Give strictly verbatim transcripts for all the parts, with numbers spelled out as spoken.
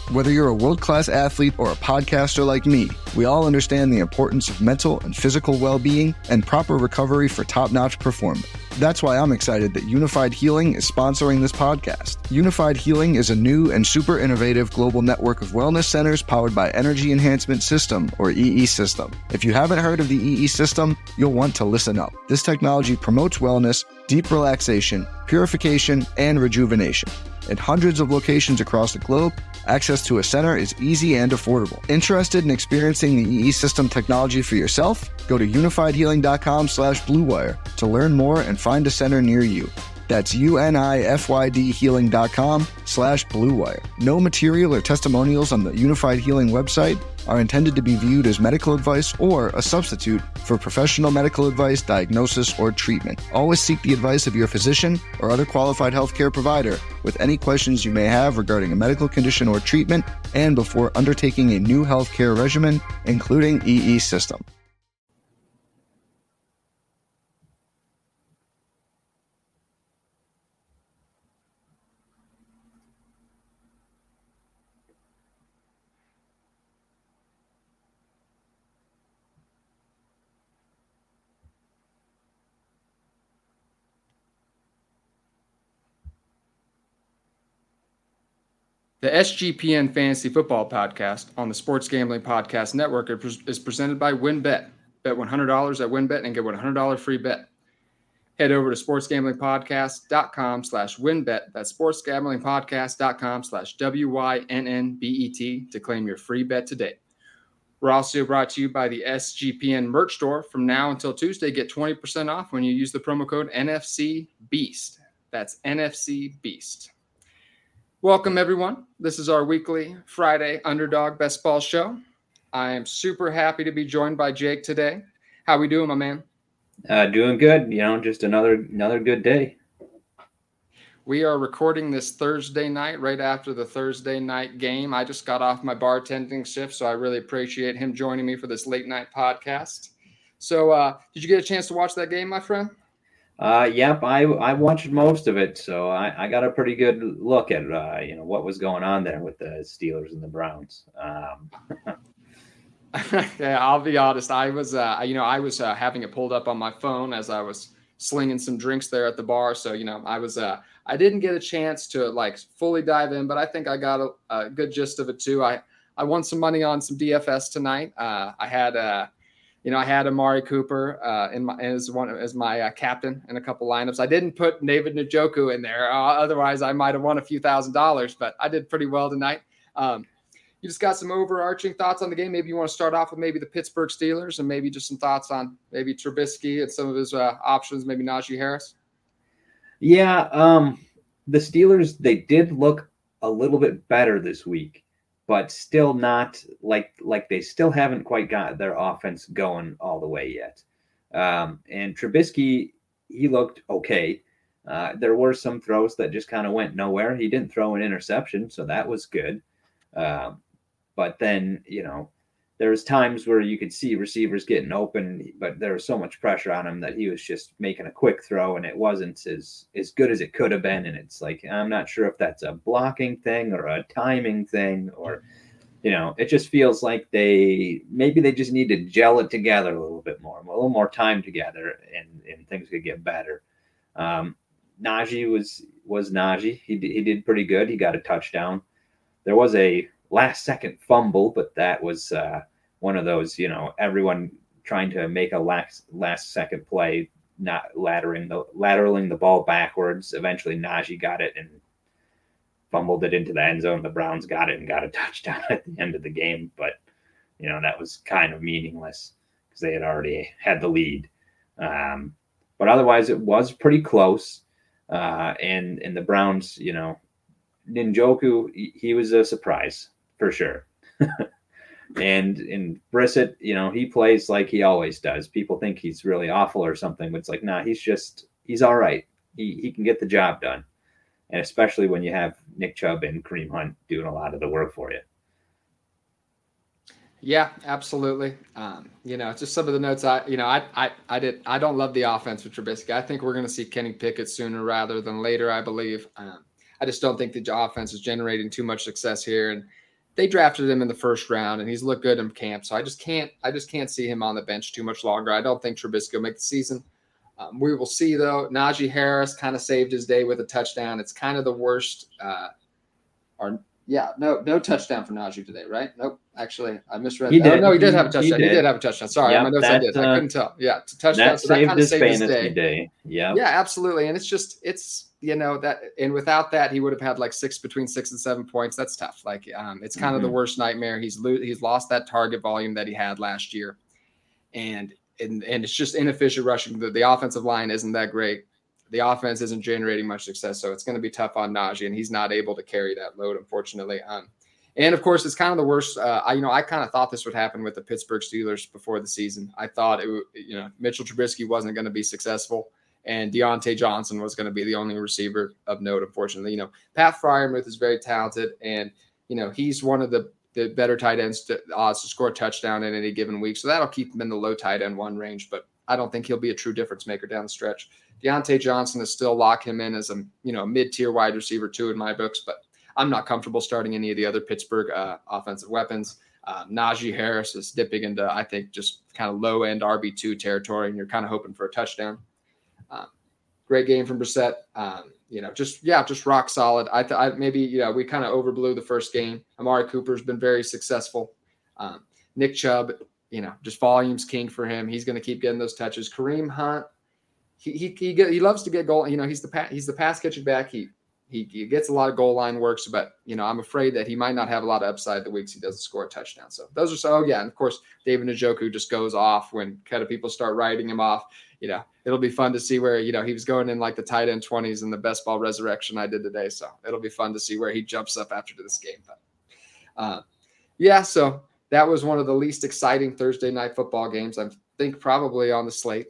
Whether you're a world-class athlete or a podcaster like me, we all understand the importance of mental and physical well-being and proper recovery for top-notch performance. That's why I'm excited that Unified Healing is sponsoring this podcast. Unified Healing is a new and super innovative global network of wellness centers powered by Energy Enhancement System, or E E System. If you haven't heard of the E E System, you'll want to listen up. This technology promotes wellness, deep relaxation, purification, and rejuvenation. In hundreds of locations across the globe, access to a center is easy and affordable. Interested in experiencing the E E System technology for yourself? Go to unifiedhealing.com slash bluewire to learn more and find a center near you. That's U-N-I-F-Y-D healing.com slash bluewire. No material or testimonials on the Unified Healing website are intended to be viewed as medical advice or a substitute for professional medical advice, diagnosis, or treatment. Always seek the advice of your physician or other qualified healthcare provider with any questions you may have regarding a medical condition or treatment and before undertaking a new healthcare regimen, including E E System. The S G P N Fantasy Football Podcast on the Sports Gambling Podcast Network is presented by WynnBET. Bet one hundred dollars at WynnBET and get one hundred dollars free bet. Head over to sportsgamblingpodcast.com slash WynnBET. That's sportsgamblingpodcast.com slash W Y N N B E T to claim your free bet today. We're also brought to you by the S G P N merch store. From now until Tuesday, get twenty percent off when you use the promo code N F C Beast. That's N F C Beast. Welcome, everyone. This is our weekly Friday Underdog Best Ball Show. I am super happy to be joined by Jake today. How we doing, my man? Uh, doing good. You know, just another another good day. We are recording this Thursday night, right after the Thursday night game. I just got off my bartending shift, so I really appreciate him joining me for this late night podcast. So, uh, did you get a chance to watch that game, my friend? Uh, yep, I I watched most of it, so I, I got a pretty good look at uh, you know what was going on there with the Steelers and the Browns. Um, yeah, I'll be honest. I was, uh, you know, I was uh, having it pulled up on my phone as I was slinging some drinks there at the bar. So, you know, I was, uh, I didn't get a chance to like fully dive in, but I think I got a, a good gist of it too. I I won some money on some D F S tonight. Uh, I had uh You know, I had Amari Cooper uh, in my as one as my uh, captain in a couple lineups. I didn't put David Njoku in there, uh, otherwise I might have won a few thousand dollars. But I did pretty well tonight. Um, you just got some overarching thoughts on the game. Maybe you want to start off with maybe the Pittsburgh Steelers and maybe just some thoughts on maybe Trubisky and some of his uh, options, maybe Najee Harris. Yeah, um, the Steelers, they did look a little bit better this week, but still not like like they still haven't quite got their offense going all the way yet. Um, and Trubisky, he looked okay. Uh, there were some throws that just kind of went nowhere. He didn't throw an interception, so that was good. Um, but then, you know, there was times where you could see receivers getting open, but there was so much pressure on him that he was just making a quick throw, and it wasn't as, as good as it could have been. And it's like, I'm not sure if that's a blocking thing or a timing thing, or, you know, it just feels like they, maybe they just need to gel it together a little bit more, a little more time together, and, and things could get better. Um, Najee was, was Najee. He, he did pretty good. He got a touchdown. There was a last second fumble, but that was uh, one of those, you know, everyone trying to make a last last second play, not lateraling the lateraling the ball backwards. Eventually Najee got it and fumbled it into the end zone. The Browns got it and got a touchdown at the end of the game. But, you know, that was kind of meaningless because they had already had the lead. Um, but otherwise it was pretty close. Uh, and, and the Browns, you know, Njoku, he was a surprise for sure. and in Brissett, you know, he plays like he always does. People think he's really awful or something, but it's like, nah, he's just, he's all right. He he can get the job done. And especially when you have Nick Chubb and Kareem Hunt doing a lot of the work for you. Yeah, absolutely. Um, you know, just some of the notes I, you know, I, I, I did, I don't love the offense with Trubisky. I think we're going to see Kenny Pickett sooner rather than later, I believe. Um, I just don't think the offense is generating too much success here. And, they drafted him in the first round, and he's looked good in camp. So I just can't, I just can't see him on the bench too much longer. I don't think Trubisky will make the season. Um, we will see, though. Najee Harris kind of saved his day with a touchdown. It's kind of the worst. Uh, or yeah, no, no touchdown for Najee today, right? Nope. Actually, I misread. He that. did. Oh, no, he did He- have a touchdown. he He did. did, have a touchdown. Sorry, Yep, on my notes I that, did. uh, I couldn't tell. Yeah, it's a touchdown. That so that saved kind of his saved his fantasy day. day. Yeah. Yeah, absolutely. And it's just, it's, you know, that, and without that, he would have had like six, between six and seven points. That's tough. Like, um, it's kind of the Mhm. worst nightmare. He's, lo- he's lost that target volume that he had last year. And, and, and it's just inefficient rushing. The, the offensive line isn't that great. The offense isn't generating much success. So it's going to be tough on Najee, and he's not able to carry that load, unfortunately. Um, and of course, it's kind of the worst. Uh, I, you know, I kind of thought this would happen with the Pittsburgh Steelers before the season. I thought, it, would- you know, Mitchell Trubisky wasn't going to be successful, and Deontay Johnson was going to be the only receiver of note. Unfortunately, you know, Pat Freiermuth is very talented, and you know, he's one of the the better tight ends to odds to score a touchdown in any given week. So that'll keep him in the low tight end one range, but I don't think he'll be a true difference maker down the stretch. Deontay Johnson is still lock him in as a, you know, mid-tier wide receiver two in my books, but I'm not comfortable starting any of the other Pittsburgh uh, offensive weapons. Uh, Najee Harris is dipping into, I think, just kind of low-end R B two territory, and you're kind of hoping for a touchdown. Um, great game from Brissett. Um, you know, just, yeah, just rock solid. I, th- I maybe, you know, we kind of overblew the first game. Amari Cooper's been very successful. Um, Nick Chubb, you know, just volume's king for him. He's going to keep getting those touches. Kareem Hunt, he he he, get, he loves to get goal. You know, he's the pa- he's the pass catching back. He, he he gets a lot of goal line works, but you know, I'm afraid that he might not have a lot of upside the weeks he doesn't score a touchdown. So those are so oh, yeah, and of course David Njoku just goes off when kind of people start writing him off. You know, it'll be fun to see where, you know, he was going in like the tight end twenties in the best ball resurrection I did today. So it'll be fun to see where he jumps up after this game. But uh, yeah, so that was one of the least exciting Thursday night football games, I think, probably on the slate.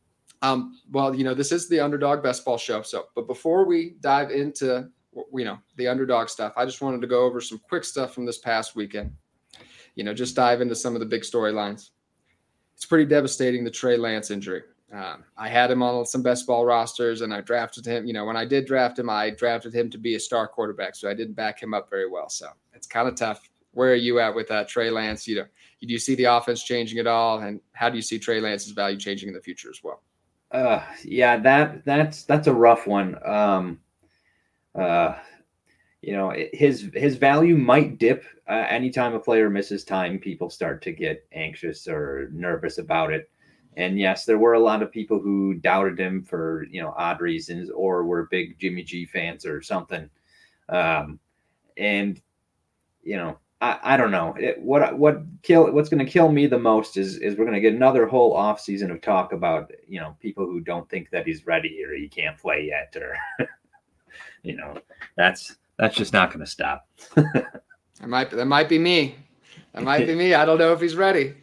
Um, well, you know, this is the Underdog Best Ball Show. So, but before we dive into, you know, the underdog stuff, I just wanted to go over some quick stuff from this past weekend. You know, just dive into some of the big storylines. It's pretty devastating, the Trey Lance injury. Um, I had him on some best ball rosters, and I drafted him. You know, when I did draft him, I drafted him to be a star quarterback, so I didn't back him up very well. So it's kind of tough. Where are you at with that, Trey Lance? You know, do you see the offense changing at all, and how do you see Trey Lance's value changing in the future as well? Uh, yeah, that that's that's a rough one. Um, uh, you know, his his value might dip uh, anytime a player misses time. People start to get anxious or nervous about it. And yes, there were a lot of people who doubted him for, you know, odd reasons, or were big Jimmy G fans or something. Um, and you know, I, I don't know it, what what kill what's going to kill me the most is is we're going to get another whole off season of talk about, you know, people who don't think that he's ready or he can't play yet, or you know, that's that's just not going to stop. That might that might be me. That might be me. I don't know if he's ready.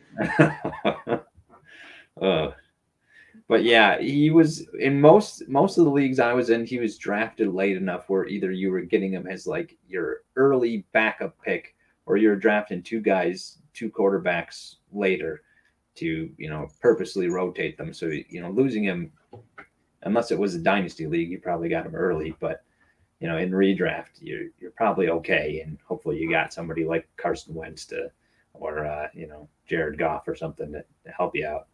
uh, but yeah, he was in most most of the leagues I was in. He was drafted late enough where either you were getting him as like your early backup pick, or you're drafting two guys, two quarterbacks later to, you know, purposely rotate them. So, you know, losing him, unless it was a dynasty league, you probably got him early. But, you know, in redraft, you're you're probably okay, and hopefully you got somebody like Carson Wentz to, or uh, you know, Jared Goff or something to, to help you out.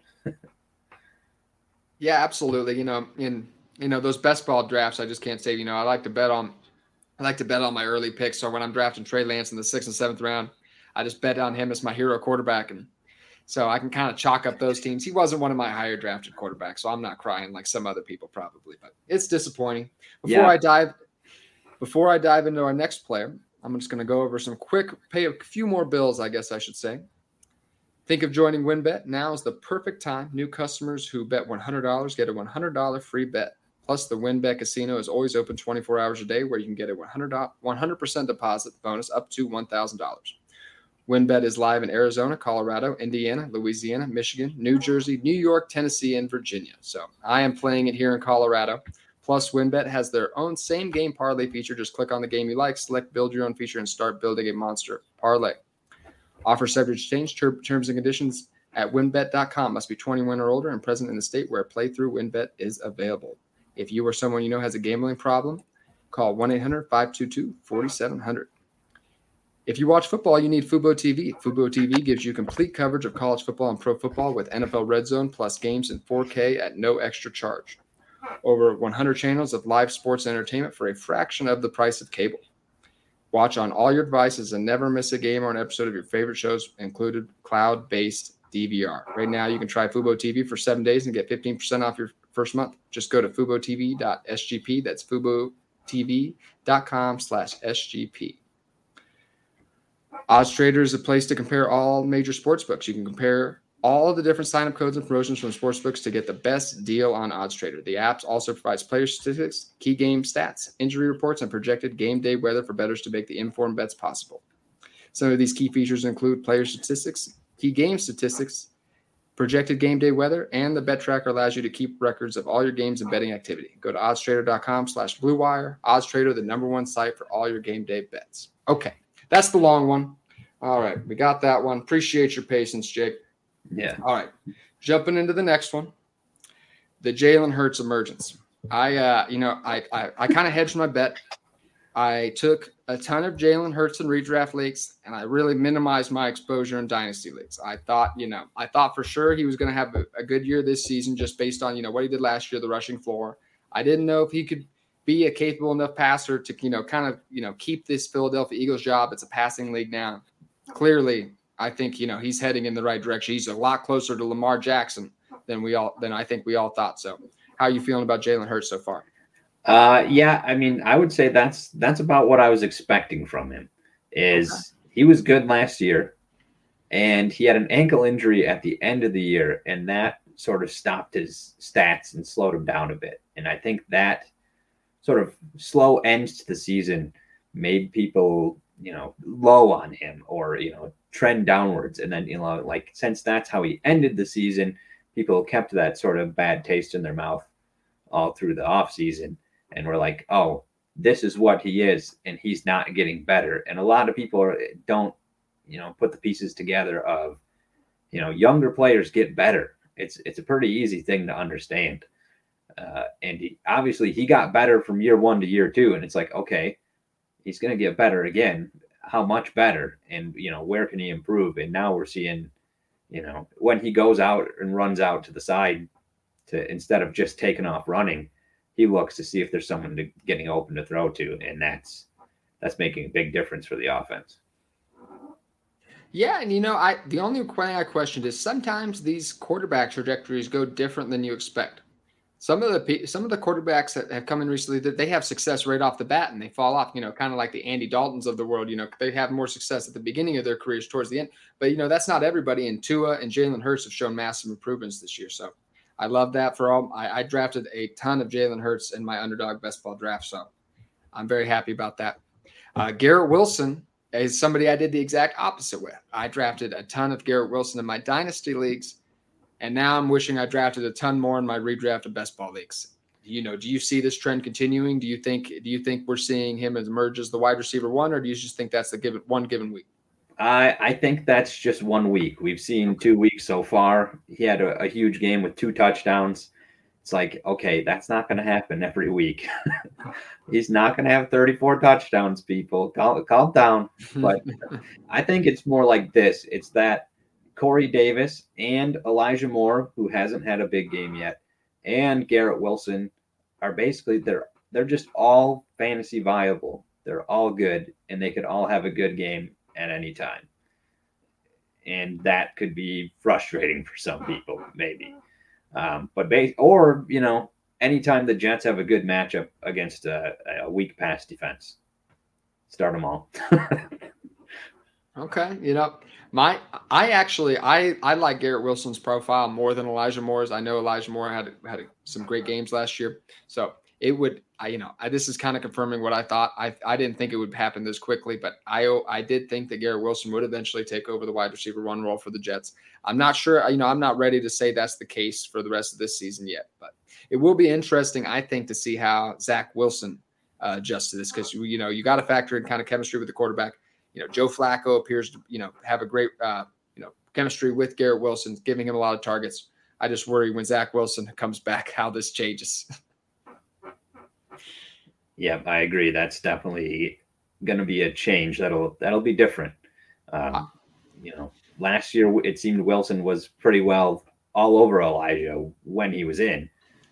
Yeah, absolutely. You know, in you know those best ball drafts, I just can't say. You know, I like to bet on, I like to bet on my early picks. So when I'm drafting Trey Lance in the sixth and seventh round, I just bet on him as my hero quarterback, and so I can kind of chalk up those teams. He wasn't one of my higher drafted quarterbacks, so I'm not crying like some other people probably, but it's disappointing. Before Yeah. I dive, before I dive into our next player, I'm just going to go over some quick, pay a few more bills, I guess I should say. Think of joining WynnBET? Now is the perfect time. New customers who bet one hundred dollars get a one hundred dollars free bet. Plus, the WynnBET Casino is always open twenty-four hours a day, where you can get a one hundred percent deposit bonus up to one thousand dollars. WynnBET is live in Arizona, Colorado, Indiana, Louisiana, Michigan, New Jersey, New York, Tennessee, and Virginia. So I am playing it here in Colorado. Plus, WynnBET has their own same-game parlay feature. Just click on the game you like, select Build Your Own feature, and start building a monster parlay. Offer subject to change. Terms and conditions at wynn bet dot com. Must be twenty-one or older and present in the state where a playthrough WynnBET is available. If you or someone you know has a gambling problem, call one eight hundred five two two four seven zero zero. If you watch football, you need Fubo T V. Fubo T V gives you complete coverage of college football and pro football with N F L Red Zone plus games in four K at no extra charge. Over one hundred channels of live sports entertainment for a fraction of the price of cable. Watch on all your devices and never miss a game or an episode of your favorite shows, included cloud-based D V R. Right now, you can try Fubo T V for seven days and get fifteen percent off your first month. Just go to fubo t v dot s g p. That's fubo t v dot com slash s g p. OddsTrader is a place to compare all major sportsbooks. You can compare all of the different sign-up codes and promotions from sportsbooks to get the best deal on OddsTrader. The app also provides player statistics, key game stats, injury reports, and projected game day weather for bettors to make the informed bets possible. Some of these key features include player statistics, key game statistics, projected game day weather, and the bet tracker allows you to keep records of all your games and betting activity. Go to oddstrader dot com slash blue wire. OddsTrader, the number one site for all your game day bets. Okay, that's the long one. All right, we got that one. Appreciate your patience, Jake. Yeah. All right, jumping into the next one, the Jalen Hurts emergence. I, uh, you know, I, I, I kind of hedged my bet. I took a ton of Jalen Hurts in redraft leagues, and I really minimized my exposure in dynasty leagues. I thought, you know, I thought for sure he was going to have a, a good year this season just based on, you know, what he did last year, the rushing floor. I didn't know if he could be a capable enough passer to, you know, kind of, you know, keep this Philadelphia Eagles job. It's a passing league now. Clearly, I think, you know, he's heading in the right direction. He's a lot closer to Lamar Jackson than we all, than I think we all thought. So how are you feeling about Jalen Hurts so far? Uh, yeah, I mean, I would say that's that's about what I was expecting from him. Is okay. He was good last year, and he had an ankle injury at the end of the year, and that sort of stopped his stats and slowed him down a bit. And I think that sort of slow end to the season made people, you know, low on him or, you know, trend downwards. And then, you know, like since that's how he ended the season, people kept that sort of bad taste in their mouth all through the offseason. And we're like, oh, this is what he is, and he's not getting better. And a lot of people are, don't, you know, put the pieces together of, you know, younger players get better. It's it's a pretty easy thing to understand. Uh, and he, obviously he got better from year one to year two. And it's like, okay, he's going to get better again. How much better? And, you know, where can he improve? And now we're seeing, you know, when he goes out and runs out to the side to instead of just taking off running, he looks to see if there's someone to, getting open to throw to, and that's that's making a big difference for the offense. Yeah, and you know, I the only thing I questioned is sometimes these quarterback trajectories go different than you expect. Some of the some of the quarterbacks that have come in recently, that they have success right off the bat and they fall off. You know, kind of like the Andy Daltons of the world. You know, they have more success at the beginning of their careers towards the end. But you know, that's not everybody. And Tua and Jalen Hurts have shown massive improvements this year. So I love that for all. I, I drafted a ton of Jalen Hurts in my underdog best ball draft, so I'm very happy about that. Uh, Garrett Wilson is somebody I did the exact opposite with. I drafted a ton of Garrett Wilson in my dynasty leagues, and now I'm wishing I drafted a ton more in my redraft of best ball leagues. You know, do you see this trend continuing? Do you think do you think we're seeing him as emerge as the wide receiver one, or do you just think that's the given one given week? I, I think that's just one week. We've seen two weeks so far. He had a, a huge game with two touchdowns. It's like, okay, that's not going to happen every week. He's not going to have thirty-four touchdowns, people. Calm, calm down. But I think it's more like this. It's that Corey Davis and Elijah Moore, who hasn't had a big game yet, and Garrett Wilson are basically, they're they're just all fantasy viable. They're all good, and they could all have a good game at any time. And that could be frustrating for some people, maybe. Um, but base, or, you know, anytime the Jets have a good matchup against a, a weak pass defense, start them all. Okay. You know, my, I actually, I, I like Garrett Wilson's profile more than Elijah Moore's. I know Elijah Moore had, had some great games last year. So it would, I, you know, I, this is kind of confirming what I thought. I, I didn't think it would happen this quickly, but I, I did think that Garrett Wilson would eventually take over the wide receiver one role for the Jets. I'm not sure, you know, I'm not ready to say that's the case for the rest of this season yet, but it will be interesting, I think, to see how Zach Wilson uh, adjusts to this, because, you know, you got to factor in kind of chemistry with the quarterback. You know, Joe Flacco appears to, you know, have a great, uh, you know, chemistry with Garrett Wilson, giving him a lot of targets. I just worry when Zach Wilson comes back how this changes. Yeah, I agree. That's definitely going to be a change that'll that'll be different. Um, you know, last year it seemed Wilson was pretty well all over Elijah when he was in,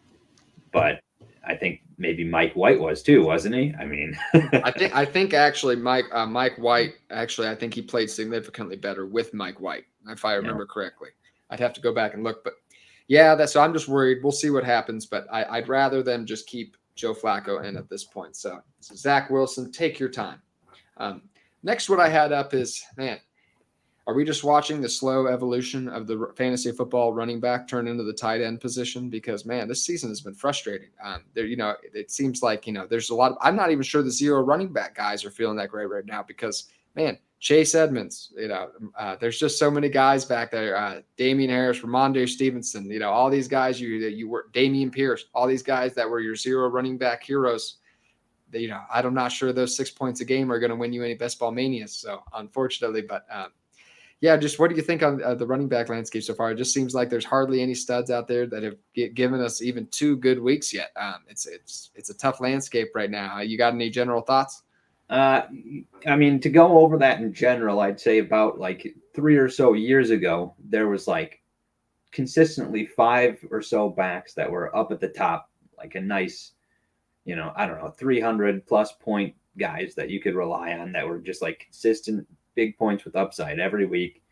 but I think maybe Mike White was too, wasn't he? I mean, I think I think actually Mike uh, Mike White actually I think he played significantly better with Mike White, if I remember yeah. correctly. I'd have to go back and look, but yeah, that's so I'm just worried. We'll see what happens, but I, I'd rather them just keep Joe Flacco in at this point. So, so Zach Wilson, take your time. Um, next, what I had up is, man, are we just watching the slow evolution of the fantasy football running back turn into the tight end position? Because, man, this season has been frustrating. Um, there, you know, it seems like, you know, there's a lot of, I'm not even sure the zero running back guys are feeling that great right now because, man, Chase Edmonds, you know, uh, there's just so many guys back there. Uh, Damian Harris, Ramondre Stevenson, you know, all these guys you that you were Damian Pierce, all these guys that were your zero running back heroes. That, you know, I'm not sure those six points a game are going to win you any best ball manias. So unfortunately, but um, yeah, just what do you think on uh, the running back landscape so far? It just seems like there's hardly any studs out there that have get, given us even two good weeks yet. Um, it's it's it's a tough landscape right now. You got any general thoughts? Uh, I mean, to go over that in general, I'd say about like three or so years ago, there was like consistently five or so backs that were up at the top, like a nice, you know, I don't know, three hundred plus point guys that you could rely on that were just like consistent big points with upside every week.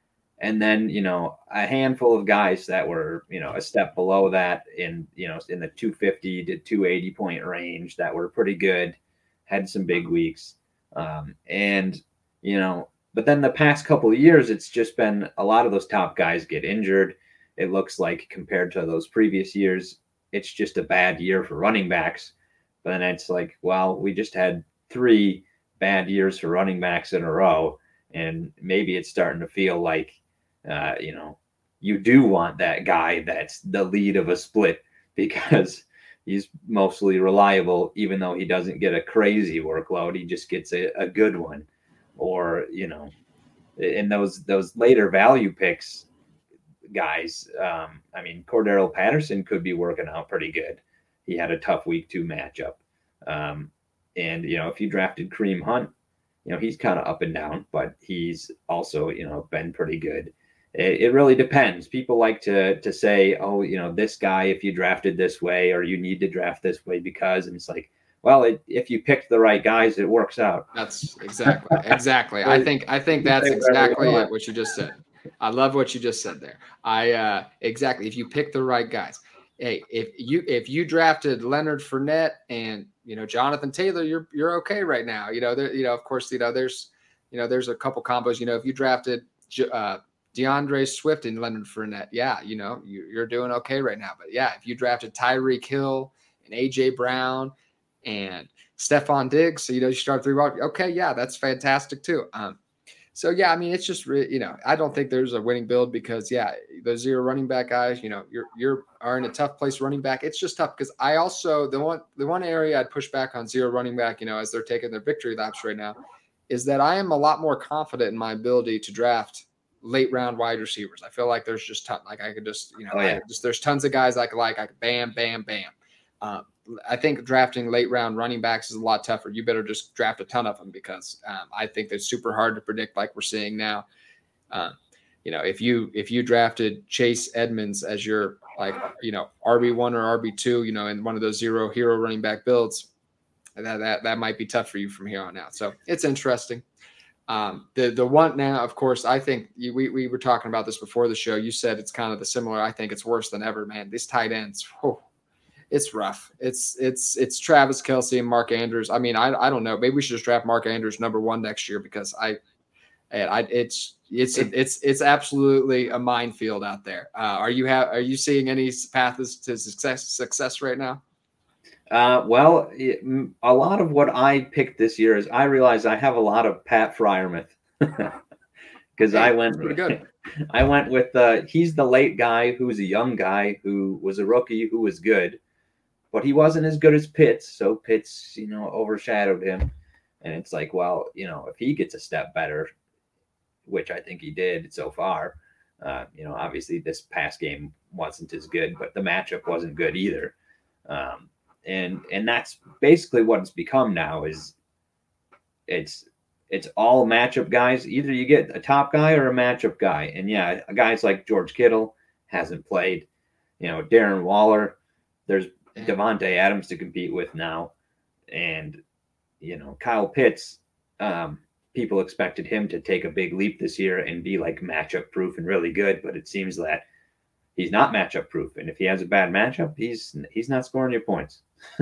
And then, you know, a handful of guys that were, you know, a step below that in, you know, in the two fifty to two eighty point range that were pretty good. Had some big weeks. Um, and, you know, but then the past couple of years, it's just been a lot of those top guys get injured. It looks like compared to those previous years, it's just a bad year for running backs. But then it's like, well, we just had three bad years for running backs in a row. And maybe it's starting to feel like, uh, you know, you do want that guy that's the lead of a split because he's mostly reliable, even though he doesn't get a crazy workload. He just gets a, a good one. Or, you know, in those those later value picks guys, um, I mean, Cordero Patterson could be working out pretty good. He had a tough week two matchup. Um, and, you know, if you drafted Kareem Hunt, you know, he's kind of up and down, but he's also, you know, been pretty good. It really depends. People like to to say, oh, you know, this guy, if you drafted this way, or you need to draft this way because, and it's like, well, it, if you picked the right guys, it works out. That's exactly, exactly. I think, I think that's exactly it, what you just said. I love what you just said there. I uh, exactly. If you pick the right guys, hey, if you if you drafted Leonard Fournette and you know Jonathan Taylor, you're you're okay right now. You know, there, you know, of course, you know, there's you know, there's a couple combos. You know, if you drafted. Uh, DeAndre Swift and Leonard Fournette, yeah, you know, you, you're doing okay right now. But yeah, if you drafted Tyreek Hill and A J Brown and Stephon Diggs, so you know you start three, okay, yeah, that's fantastic too. Um, so yeah, I mean, it's just re- you know, I don't think there's a winning build because yeah, those zero running back guys, you know, you're you're are in a tough place running back. It's just tough because I also the one the one area I'd push back on zero running back, you know, as they're taking their victory laps right now, is that I am a lot more confident in my ability to draft late round wide receivers. I feel like there's just ton, like I could just, you know, oh, yeah. I just, there's tons of guys I could like, I could bam, bam, bam. Um, I think drafting late round running backs is a lot tougher. You better just draft a ton of them because um, I think they're super hard to predict like we're seeing now. Um, you know, if you, if you drafted Chase Edmonds as your like, you know, R B one or R B two, you know, in one of those zero hero running back builds, that, that, that might be tough for you from here on out. So it's interesting. Um, the the one now, of course, I think you, we we were talking about this before the show. You said it's kind of the similar. I think it's worse than ever, man. These tight ends, oh, it's rough. It's it's it's Travis Kelce and Mark Andrews. I mean, I I don't know. Maybe we should just draft Mark Andrews number one next year because I, I it's it's it's it's absolutely a minefield out there. Uh, are you have are you seeing any paths to success success right now? Uh, well, it, a lot of what I picked this year is I realized I have a lot of Pat Freiermuth because hey, I went pretty good. I went with uh, he's the late guy who's a young guy who was a rookie who was good, but he wasn't as good as Pitts. So Pitts, you know, overshadowed him, and it's like, well, you know, if he gets a step better, which I think he did so far, uh, you know, obviously this past game wasn't as good, but the matchup wasn't good either. Um, And and that's basically what it's become now is it's it's all matchup guys. Either you get a top guy or a matchup guy. And yeah, guys like George Kittle hasn't played. You know, Darren Waller. There's Devontae Adams to compete with now, and you know Kyle Pitts. Um, people expected him to take a big leap this year and be like matchup proof and really good, but it seems that he's not matchup proof. And if he has a bad matchup, he's he's not scoring your points.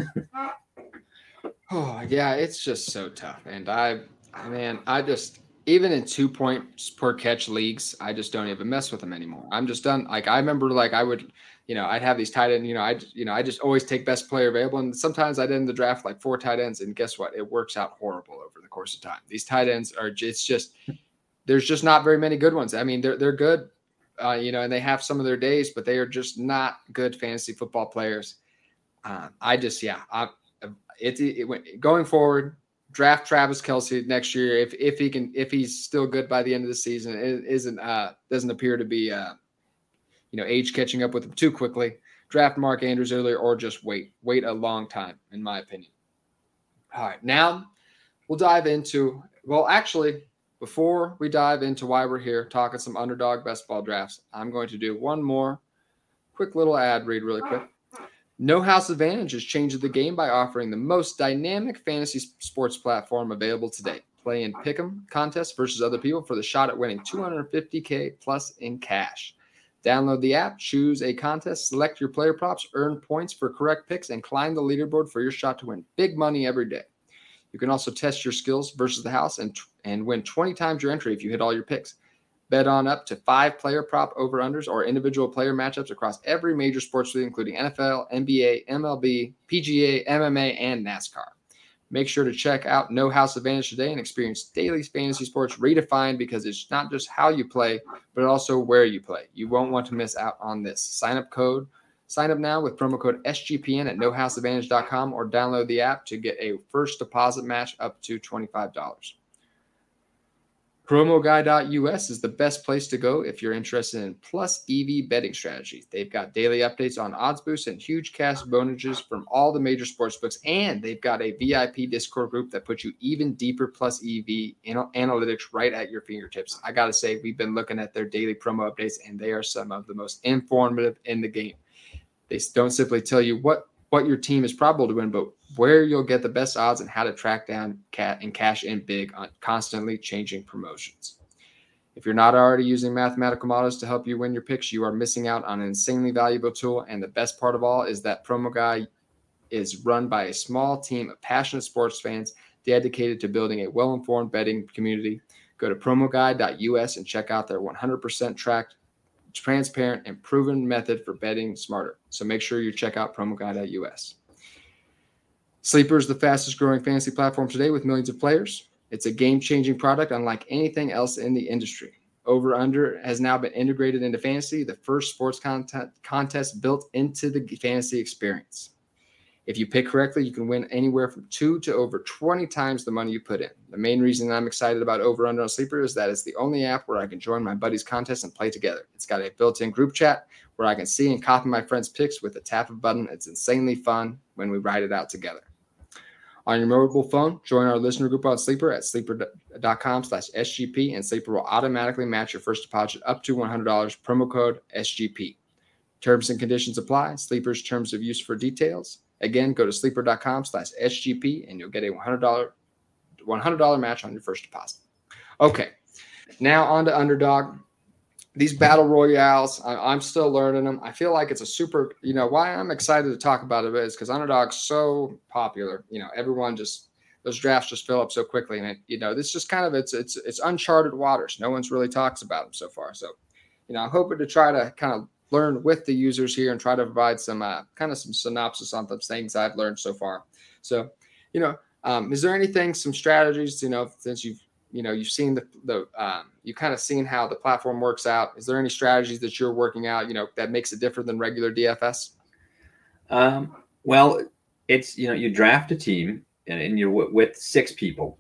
Oh yeah, it's just so tough. And I, I man, I just even in two points per catch leagues, I just don't even mess with them anymore. I'm just done. Like I remember, like I would, you know, I'd have these tight end. You know, I, you know, I just always take best player available, and sometimes I'd end the draft like four tight ends, and guess what? It works out horrible over the course of time. These tight ends are, it's just, there's just not very many good ones. I mean, they're they're good, uh, you know, and they have some of their days, but they are just not good fantasy football players. Uh, I just, yeah, I, it, it, it going forward. Draft Travis Kelce next year if if he can if he's still good by the end of the season. It isn't uh, doesn't appear to be uh, you know age catching up with him too quickly. Draft Mark Andrews earlier, or just wait wait a long time, in my opinion. All right, now we'll dive into well, actually, before we dive into why we're here talking some underdog best ball drafts, I'm going to do one more quick little ad read really quick. No House Advantage is changing the game by offering the most dynamic fantasy sports platform available today. Play in pick'em contests versus other people for the shot at winning two hundred fifty K plus in cash. Download the app, choose a contest, select your player props, earn points for correct picks, and climb the leaderboard for your shot to win big money every day. You can also test your skills versus the house and, and win twenty times your entry if you hit all your picks. Bet on up to five player prop over-unders or individual player matchups across every major sports league, including N F L, N B A, M L B, P G A, M M A, and NASCAR. Make sure to check out No House Advantage today and experience daily fantasy sports redefined, because it's not just how you play, but also where you play. You won't want to miss out on this. Sign up code. Sign up now with promo code S G P N at no house advantage dot com or download the app to get a first deposit match up to twenty-five dollars. promo guy dot U S is the best place to go if you're interested in plus E V betting strategies. They've got daily updates on odds boosts and huge cash bonuses from all the major sports books, and they've got a V I P Discord group that puts you even deeper plus E V analytics right at your fingertips. I got to say, we've been looking at their daily promo updates, and they are some of the most informative in the game. They don't simply tell you what what your team is probable to win, but where you'll get the best odds and how to track down cat and cash in big on constantly changing promotions. If you're not already using mathematical models to help you win your picks, you are missing out on an insanely valuable tool. And the best part of all is that Promo Guy is run by a small team of passionate sports fans dedicated to building a well-informed betting community. Go to promo guy dot U S and check out their one hundred percent tracked, transparent, and proven method for betting smarter. So make sure you check out promo guy dot U S. Sleeper is the fastest growing fantasy platform today with millions of players. It's a game-changing product unlike anything else in the industry. Over-Under has now been integrated into fantasy, the first sports content contest built into the fantasy experience. If you pick correctly, you can win anywhere from two to over twenty times the money you put in. The main reason I'm excited about Over-Under on Sleeper is that it's the only app where I can join my buddies' contests and play together. It's got a built-in group chat where I can see and copy my friends' picks with a tap of a button. It's insanely fun when we write it out together. On your mobile phone, join our listener group on Sleeper at sleeper dot com slash S G P, and Sleeper will automatically match your first deposit up to one hundred dollars, promo code S G P. Terms and conditions apply. Sleeper's terms of use for details. Again, go to sleeper dot com slash S G P and you'll get a one hundred dollars one hundred dollars match on your first deposit. Okay, now on to Underdog. These battle royales, I, I'm still learning them. I feel like it's a super, you know, why I'm excited to talk about it is because Underdog's so popular. You know, everyone just, those drafts just fill up so quickly. And, it, you know, this just kind of, it's, it's, it's uncharted waters. No one's really talks about them so far. So, you know, I'm hoping to try to kind of learn with the users here and try to provide some uh, kind of some synopsis on the things I've learned so far. So, you know, um, is there anything, some strategies, you know, since you've, you know, you've seen the, the um, you kind of seen how the platform works out. Is there any strategies that you're working out, you know, that makes it different than regular D F S? Um, well, it's, you know, you draft a team and, and you're w- with six people.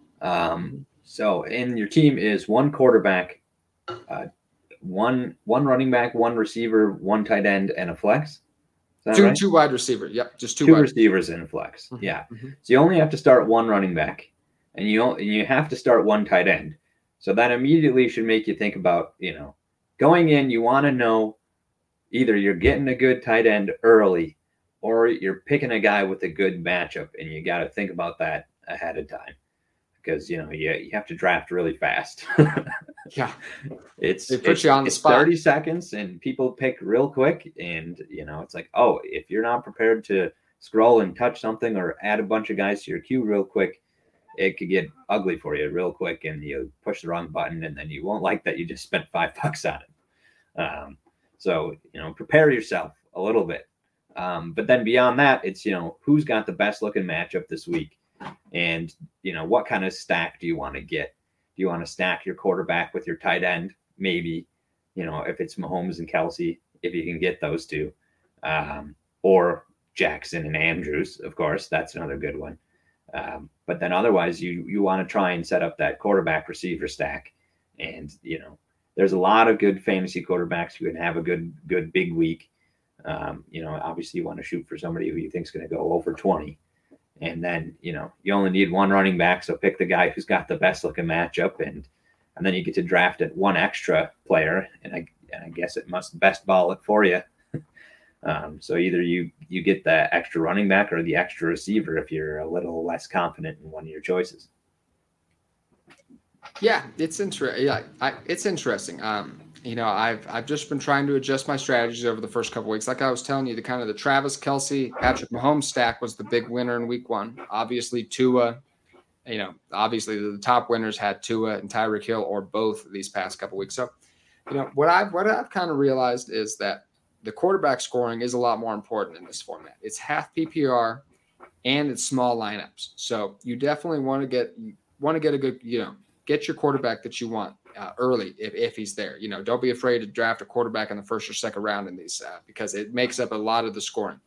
Um, so, and your team is one quarterback, uh, one, one running back, one receiver, one tight end, and a flex. Is that two, right? two wide receivers. Yep. Just two, two wide receivers and a flex. Mm-hmm. Yeah. Mm-hmm. So you only have to start one running back. and you and you have to start one tight end. So that immediately should make you think about, you know, going in, you want to know either you're getting a good tight end early or you're picking a guy with a good matchup, and you got to think about that ahead of time because, you know, you, you have to draft really fast. Yeah. It's, it puts it's, you on the it's spot. thirty seconds and people pick real quick. And, you know, it's like, oh, if you're not prepared to scroll and touch something or add a bunch of guys to your queue real quick, it could get ugly for you real quick, and you push the wrong button, and then you won't like that you just spent five bucks on it. Um, so, you know, prepare yourself a little bit. Um, but then beyond that, it's, you know, who's got the best looking matchup this week, and, you know, what kind of stack do you want to get? Do you want to stack your quarterback with your tight end? Maybe, you know, if it's Mahomes and Kelsey, if you can get those two, um, or Jackson and Andrews, of course, that's another good one. Um, but then otherwise you, you want to try and set up that quarterback receiver stack. And, you know, there's a lot of good fantasy quarterbacks who can have a good, good big week. Um, you know, obviously you want to shoot for somebody who you think is going to go over twenty. And then, you know, you only need one running back. So pick the guy who's got the best looking matchup, and, and then you get to draft it one extra player. And I, and I guess it must best ball it for you. Um, so either you you get the extra running back or the extra receiver if you're a little less confident in one of your choices. Yeah, it's interesting. Yeah, I, it's interesting. Um, you know, I've I've just been trying to adjust my strategies over the first couple weeks. Like I was telling you, the kind of the Travis Kelce, Patrick Mahomes stack was the big winner in week one. Obviously, Tua. You know, obviously the top winners had Tua and Tyreek Hill or both these past couple weeks. So, you know, what I've what I've kind of realized is that the quarterback scoring is a lot more important in this format. It's half P P R and it's small lineups. So you definitely want to get want to get a good, you know, get your quarterback that you want uh, early if, if he's there. You know, don't be afraid to draft a quarterback in the first or second round in these uh, because it makes up a lot of the scoring.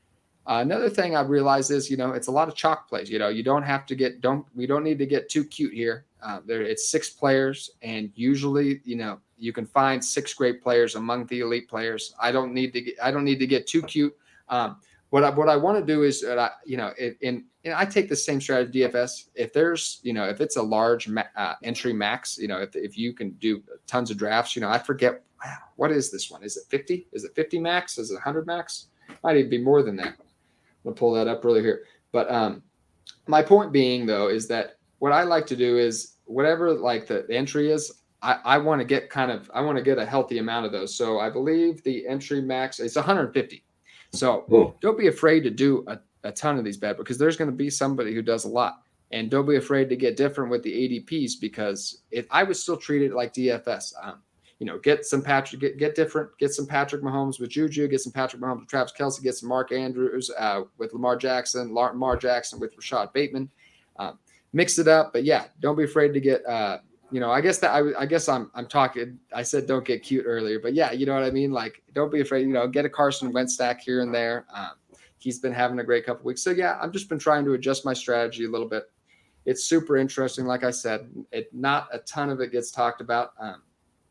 Uh, another thing I realized is, you know, it's a lot of chalk plays. You know, you don't have to get don't we don't need to get too cute here. Uh, there it's six players, and usually, you know, you can find six great players among the elite players. I don't need to get I don't need to get too cute. Um, what I what I want to do is, uh, you know, in, in and I take the same strategy D F S. If there's, you know, if it's a large ma- uh, entry max, you know, if if you can do tons of drafts, you know, I forget wow, what is this one? Is it fifty? Is it fifty max? Is it one hundred max? Might even be more than that. I'll pull that up really here. But um, my point being, though, is that what I like to do is whatever like the entry is, I, I want to get kind of I want to get a healthy amount of those. So I believe the entry max is one hundred fifty. So Whoa. Don't be afraid to do a, a ton of these bad because there's going to be somebody who does a lot. And don't be afraid to get different with the A D Ps because it, I would still treat it like D F S. Um, You know, get some Patrick, get, get different, get some Patrick Mahomes with Juju, get some Patrick Mahomes with Travis Kelce, get some Mark Andrews uh, with Lamar Jackson, Lamar Jackson with Rashad Bateman. Um, mix it up, but yeah, don't be afraid to get. Uh, you know, I guess that I, I guess I'm I'm talking. I said don't get cute earlier, but yeah, you know what I mean. Like, don't be afraid. You know, get a Carson Wentz stack here and there. Um, he's been having a great couple weeks, so yeah, I've just been trying to adjust my strategy a little bit. It's super interesting, like I said. It not a ton of it gets talked about. Um,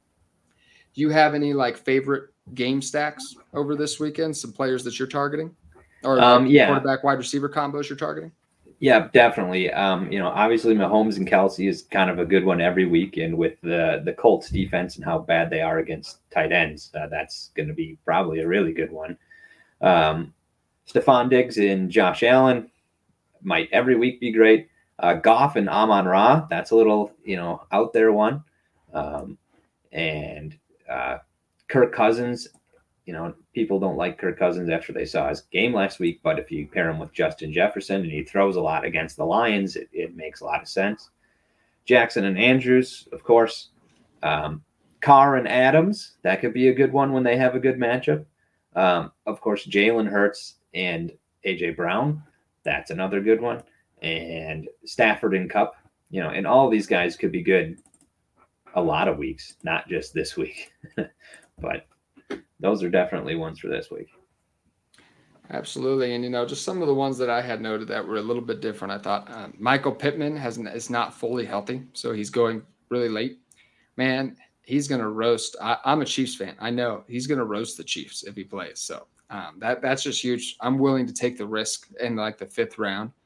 Do you have any like favorite game stacks over this weekend? Some players that you're targeting, or like um, yeah. quarterback wide receiver combos you're targeting? Yeah, definitely. Um, you know, obviously Mahomes and Kelsey is kind of a good one every week, and with the the Colts defense and how bad they are against tight ends, uh, that's going to be probably a really good one. Um, Stephon Diggs and Josh Allen might every week be great. Uh, Goff and Amon-Ra, that's a little you know out there one, um, and Uh, Kirk Cousins, you know, people don't like Kirk Cousins after they saw his game last week, but if you pair him with Justin Jefferson and he throws a lot against the Lions, it, it makes a lot of sense. Jackson and Andrews, of course. Um, Carr and Adams, that could be a good one when they have a good matchup. Um, of course, Jalen Hurts and A J Brown, that's another good one. And Stafford and Kupp, you know, and all these guys could be good a lot of weeks, not just this week, but those are definitely ones for this week. Absolutely. And, you know, just some of the ones that I had noted that were a little bit different. I thought um, Michael Pittman has is not fully healthy, so he's going really late. Man, he's going to roast. I, I'm a Chiefs fan. I know he's going to roast the Chiefs if he plays. So um, that that's just huge. I'm willing to take the risk in like the fifth round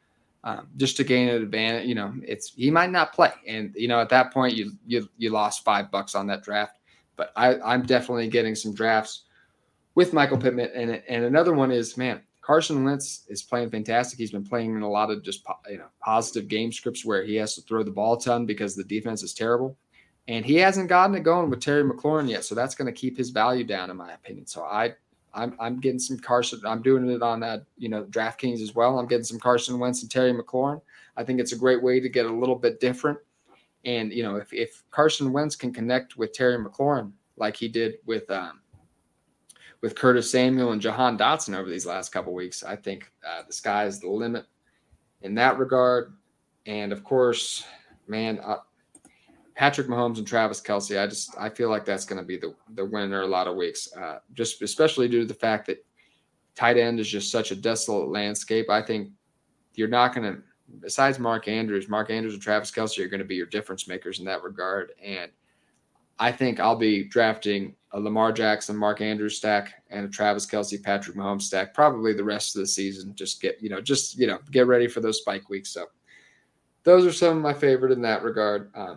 um, just to gain an advantage. You know, it's he might not play, and you know at that point you you you lost five bucks on that draft. But I, I'm definitely getting some drafts with Michael Pittman, and and another one is man. Carson Wentz is playing fantastic. He's been playing in a lot of just you know positive game scripts where he has to throw the ball a ton because the defense is terrible. And he hasn't gotten it going with Terry McLaurin yet. So that's going to keep his value down, in my opinion. So I, I'm I'm getting some Carson. I'm doing it on that, you know, DraftKings as well. I'm getting some Carson Wentz and Terry McLaurin. I think it's a great way to get a little bit different. And, you know, if, if Carson Wentz can connect with Terry McLaurin like he did with um, – with Curtis Samuel and Jahan Dotson over these last couple of weeks, I think uh, the sky is the limit in that regard. And of course, man, uh, Patrick Mahomes and Travis Kelce, I just I feel like that's going to be the the winner a lot of weeks, uh, just especially due to the fact that tight end is just such a desolate landscape. I think you're not going to, besides Mark Andrews, Mark Andrews and Travis Kelce are going to be your difference makers in that regard. And I think I'll be drafting a Lamar Jackson, Mark Andrews stack and a Travis Kelce, Patrick Mahomes stack, probably the rest of the season. Just get, you know, just, you know, get ready for those spike weeks. So those are some of my favorite in that regard. Um,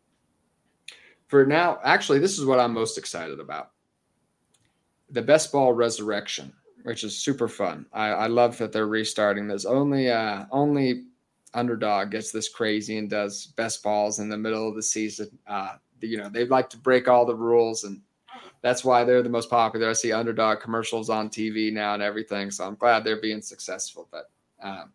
for now, actually, this is what I'm most excited about. The Best Ball Resurrection, which is super fun. I, I love that they're restarting this. Only, uh, only Underdog gets this crazy and does best balls in the middle of the season. Uh, you know, they like to break all the rules, and that's why they're the most popular. I see Underdog commercials on T V now and everything, so I'm glad they're being successful. But um,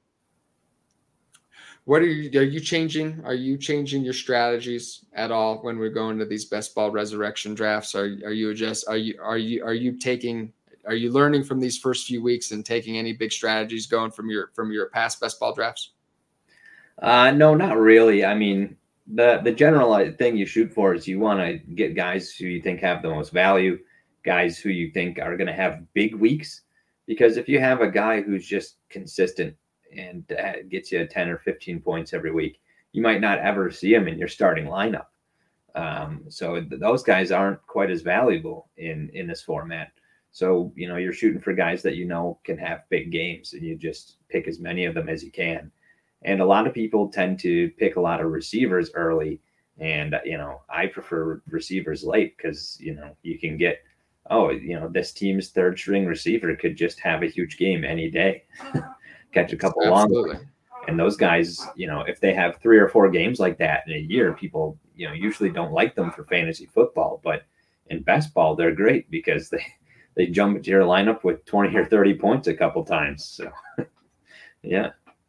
what are you, are you changing? Are you changing your strategies at all when we're going to these Best Ball Resurrection drafts? Are, are you just, are you, are you, are you taking, are you learning from these first few weeks and taking any big strategies going from your, from your past Best Ball drafts? Uh, no, not really. I mean, the the general thing you shoot for is you want to get guys who you think have the most value, guys who you think are going to have big weeks. Because if you have a guy who's just consistent and uh, gets you ten or fifteen points every week, you might not ever see him in your starting lineup. Um, so th- those guys aren't quite as valuable in in this format. So, you know, you're shooting for guys that you know can have big games, and you just pick as many of them as you can. And a lot of people tend to pick a lot of receivers early. And, you know, I prefer receivers late because, you know, you can get, oh, you know, this team's third string receiver could just have a huge game any day, catch a couple long. And those guys, you know, if they have three or four games like that in a year, people, you know, usually don't like them for fantasy football. But in best ball, they're great because they, they jump into your lineup with twenty or thirty points a couple times. So, yeah.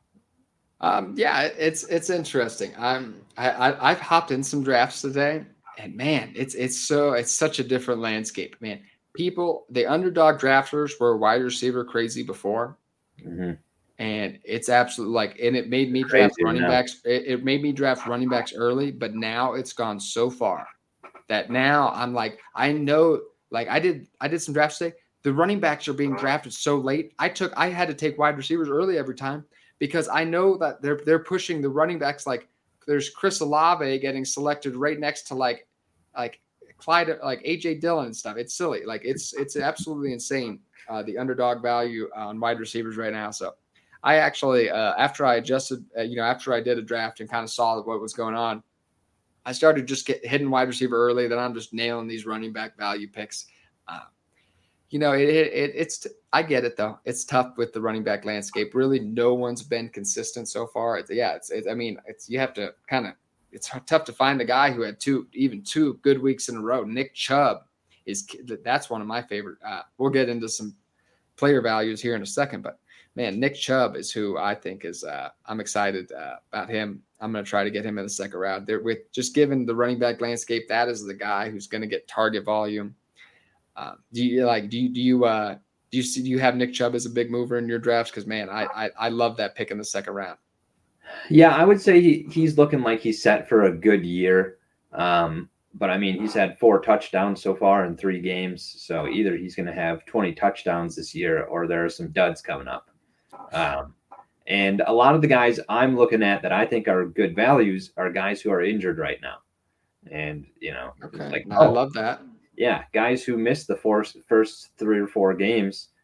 Um, yeah, it's it's interesting. I'm I, I I've hopped in some drafts today, and man, it's it's so it's such a different landscape. Man, people, the Underdog drafters were wide receiver crazy before, mm-hmm. and it's absolutely like, and it made me Crazy draft running now. backs. It, it made me draft running backs early, but now it's gone so far that now I'm like, I know, like I did I did some drafts today. The running backs are being drafted so late. I took I had to take wide receivers early every time, because I know that they're they're pushing the running backs. Like there's Chris Olave getting selected right next to like like Clyde, like A J Dillon and stuff. It's silly. Like it's it's absolutely insane, uh, the Underdog value on wide receivers right now. So I actually uh, after I adjusted, uh, you know, after I did a draft and kind of saw what was going on, I started just get hitting wide receiver early. Then I'm just nailing these running back value picks. Uh, You know, it, it it's I get it though. It's tough with the running back landscape. Really, no one's been consistent so far. It's, yeah, it's, it's I mean, it's you have to kind of it's tough to find a guy who had two even two good weeks in a row. Nick Chubb is that's one of my favorite. Uh, we'll get into some player values here in a second, but man, Nick Chubb is who I think is. Uh, I'm excited uh, about him. I'm going to try to get him in the second round. There, with just given the running back landscape, that is the guy who's going to get target volume. Uh, do you like? Do you do you uh, do you see? Do you have Nick Chubb as a big mover in your drafts? Because man, I, I I love that pick in the second round. Yeah, I would say he, he's looking like he's set for a good year. Um, but I mean, he's had four touchdowns so far in three games. So either he's going to have twenty touchdowns this year, or there are some duds coming up. Um, and a lot of the guys I'm looking at that I think are good values are guys who are injured right now. And you know, okay, like no, oh. I love that. Yeah, guys who missed the four, first three or four games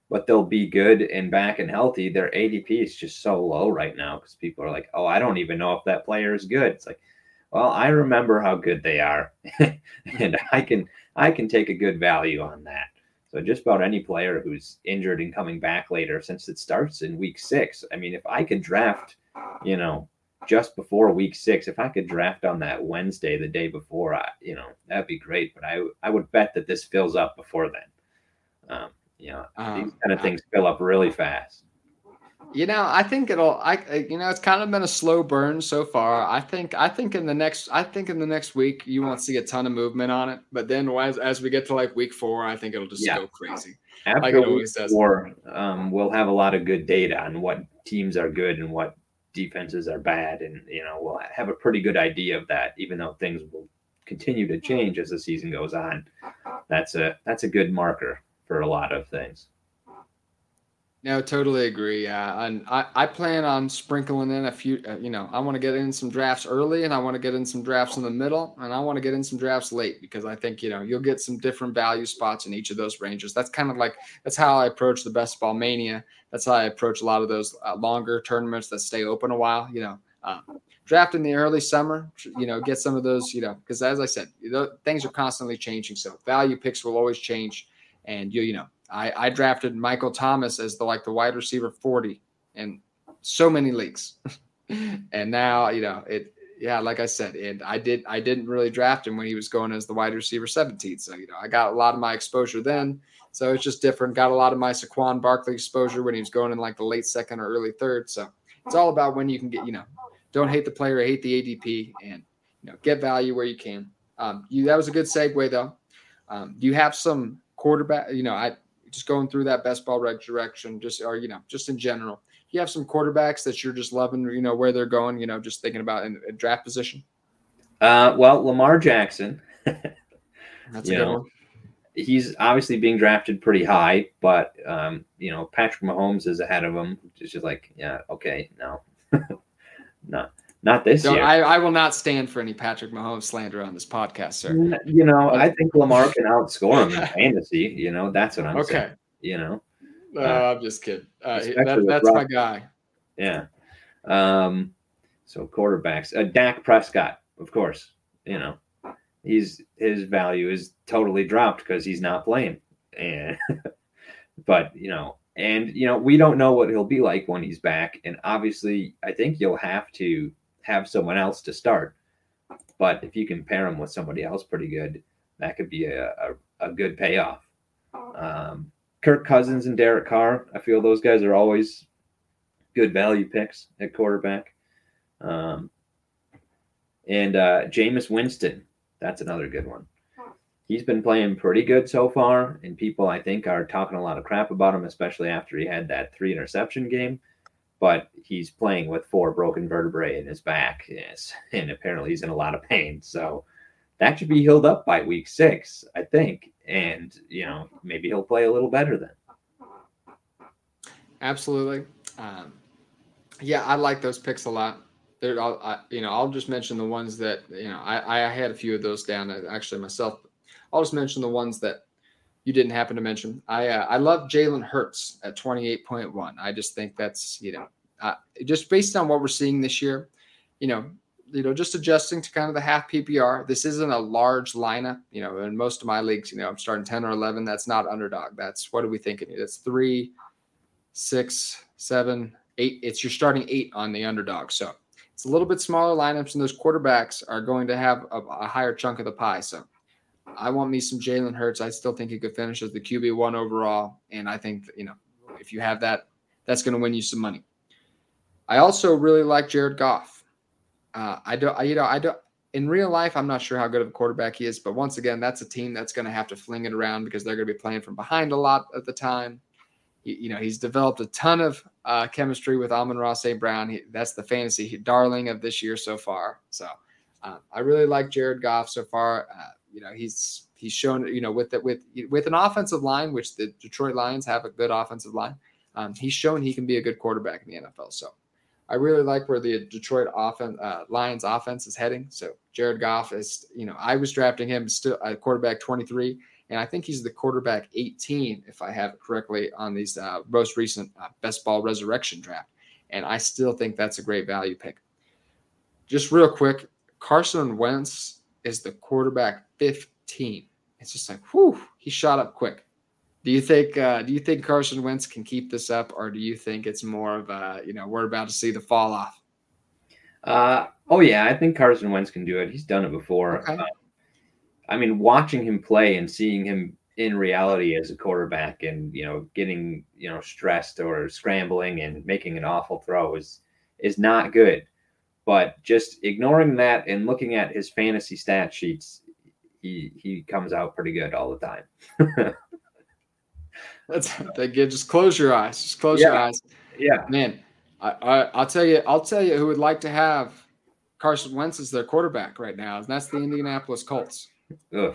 but they'll be good and back and healthy. Their A D P is just so low right now because people are like, oh, I don't even know if that player is good. It's like, well, I remember how good they are, and I can I can take a good value on that. So just about any player who's injured and coming back later, since it starts in week six. I mean, if I could draft, you know, just before week six, if I could draft on that Wednesday, the day before, I, you know, that'd be great. But I I would bet that this fills up before then. Um, you know, um, these kind of things I, fill up really fast. You know, I think it'll. I you know, it's kind of been a slow burn so far. I think. I think in the next. I think in the next week you won't see a ton of movement on it. But then as as we get to like week four, I think it'll just yeah. go crazy. After like it always does. Four, um, we'll have a lot of good data on what teams are good and what defenses are bad, and you know we'll have a pretty good idea of that. Even though things will continue to change as the season goes on, that's a that's a good marker for a lot of things. No, totally agree. Yeah, and I, I plan on sprinkling in a few. Uh, you know, I want to get in some drafts early, and I want to get in some drafts in the middle, and I want to get in some drafts late because I think you know you'll get some different value spots in each of those ranges. That's kind of like that's how I approach the Best Ball Mania. That's how I approach a lot of those uh, longer tournaments that stay open a while. You know, uh, draft in the early summer. You know, get some of those. You know, because as I said, you know, things are constantly changing, so value picks will always change, and you you know. I, I drafted Michael Thomas as the like the wide receiver forty in so many leagues, and now you know it. Yeah, like I said, and I did I didn't really draft him when he was going as the wide receiver seventeen. So you know I got a lot of my exposure then. So it's just different. Got a lot of my Saquon Barkley exposure when he was going in like the late second or early third. So it's all about when you can get you know don't hate the player, hate the A D P, and you know get value where you can. Um, you that was a good segue though. Um, do you have some quarterback? You know I. Just going through that best ball direction, just or you know, just in general, you have some quarterbacks that you're just loving, you know, where they're going, you know, just thinking about in a draft position. Uh, well, Lamar Jackson, that's a good know, one. He's obviously being drafted pretty high, but um, you know, Patrick Mahomes is ahead of him. It's just like, yeah, okay, no, no. Not this so year. I, I will not stand for any Patrick Mahomes slander on this podcast, sir. You know, I think Lamar can outscore him in fantasy. You know, that's what I'm okay. saying. You know, uh, uh, I'm just kidding. Uh, that, that's my guy. Yeah. Um. So quarterbacks, uh, Dak Prescott, of course. You know, he's his value is totally dropped because he's not playing, and but you know, and you know, we don't know what he'll be like when he's back, and obviously, I think you'll have to. Have someone else to start, but if you can pair him with somebody else pretty good, that could be a, a, a good payoff. Um, Kirk Cousins and Derek Carr, I feel those guys are always good value picks at quarterback. Um, and uh, Jameis Winston, that's another good one. He's been playing pretty good so far, and people I think are talking a lot of crap about him, especially after he had that three interception game. But he's playing with four broken vertebrae in his back, yes, and apparently he's in a lot of pain. So that should be healed up by week six, I think. And, you know, maybe he'll play a little better then. Absolutely. Um, yeah, I like those picks a lot. There, I'll, I, you know, I'll just mention the ones that, you know, I, I had a few of those down actually myself. I'll just mention the ones that you didn't happen to mention. I uh, I love Jalen Hurts at twenty-eight point one. I just think that's, you know, uh, just based on what we're seeing this year, you know, you know, just adjusting to kind of the half P P R. This isn't a large lineup, you know, in most of my leagues, you know, I'm starting ten or eleven. That's not underdog. That's, what are we thinking? That's three, six, seven, eight. It's you're starting eight on the underdog. So it's a little bit smaller lineups, and those quarterbacks are going to have a, a higher chunk of the pie. So I want me some Jalen Hurts. I still think he could finish as the Q B one overall. And I think, you know, if you have that, that's going to win you some money. I also really like Jared Goff. Uh, I don't, I, you know, I don't, in real life, I'm not sure how good of a quarterback he is, but once again, that's a team that's going to have to fling it around because they're going to be playing from behind a lot at the time. He, you know, he's developed a ton of uh, chemistry with Amon-Ra Saint Brown. He, that's the fantasy darling of this year so far. So uh, I really like Jared Goff so far. Uh, You know, he's he's shown, you know, with the, with with an offensive line, which the Detroit Lions have a good offensive line. Um, he's shown he can be a good quarterback in the N F L. So I really like where the Detroit offense, uh, Lions offense is heading. So Jared Goff is, you know, I was drafting him still at quarterback twenty-three. And I think he's the quarterback eighteen, if I have it correctly, on these uh, most recent uh, Best Ball Resurrection draft. And I still think that's a great value pick. Just real quick, Carson Wentz is the quarterback fifteen. It's just like, whew, he shot up quick. Do you think uh, do you think Carson Wentz can keep this up, or do you think it's more of a, you know, we're about to see the fall off? Uh, oh, yeah, I think Carson Wentz can do it. He's done it before. Okay. Uh, I mean, watching him play and seeing him in reality as a quarterback and, you know, getting, you know, stressed or scrambling and making an awful throw is, is not good. But just ignoring that and looking at his fantasy stat sheets, he he comes out pretty good all the time. That's that good. Just close your eyes. Just close Yeah. your eyes. Yeah. Man, I, I I'll tell you, I'll tell you who would like to have Carson Wentz as their quarterback right now, and that's the Indianapolis Colts. Ugh.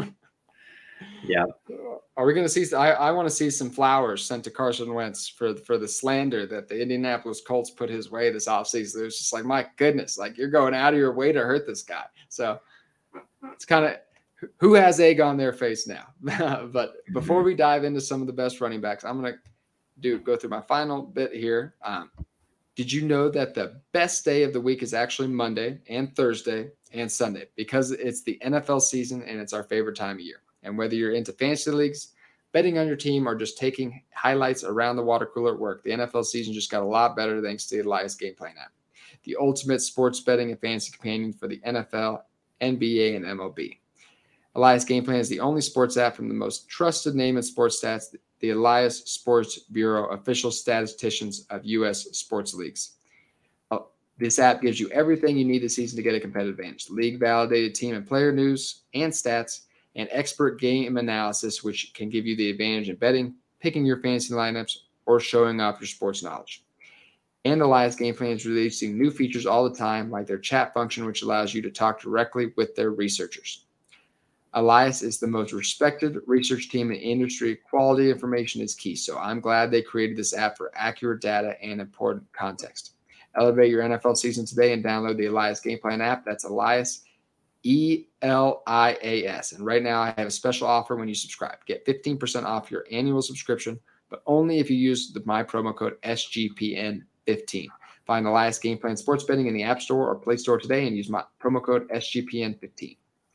Yeah. Are we going to see? I, I want to see some flowers sent to Carson Wentz for for the slander that the Indianapolis Colts put his way this offseason. It was just like, my goodness, like you're going out of your way to hurt this guy. So it's kind of who has egg on their face now. But before we dive into some of the best running backs, I'm going to do go through my final bit here. Um, did you know that the best day of the week is actually Monday and Thursday and Sunday, because it's the N F L season and it's our favorite time of year? And whether you're into fantasy leagues, betting on your team, or just taking highlights around the water cooler at work, the N F L season just got a lot better thanks to the Elias Game Plan app, the ultimate sports betting and fantasy companion for the N F L, N B A, and M L B. Elias Game Plan is the only sports app from the most trusted name in sports stats, the Elias Sports Bureau, official statisticians of U S sports leagues. This app gives you everything you need this season to get a competitive advantage: league-validated team and player news and stats, and expert game analysis, which can give you the advantage in betting, picking your fantasy lineups, or showing off your sports knowledge. And Elias Game Plan is releasing new features all the time, like their chat function, which allows you to talk directly with their researchers. Elias is the most respected research team in the industry. Quality information is key, so I'm glad they created this app for accurate data and important context. Elevate your N F L season today and download the Elias Game Plan app. That's Elias, E L I A S. And right now I have a special offer when you subscribe. Get fifteen percent off your annual subscription, but only if you use the, my promo code S G P N fifteen. Find Elias Game Plan Sports Betting in the App Store or Play Store today and use my promo code S G P N fifteen.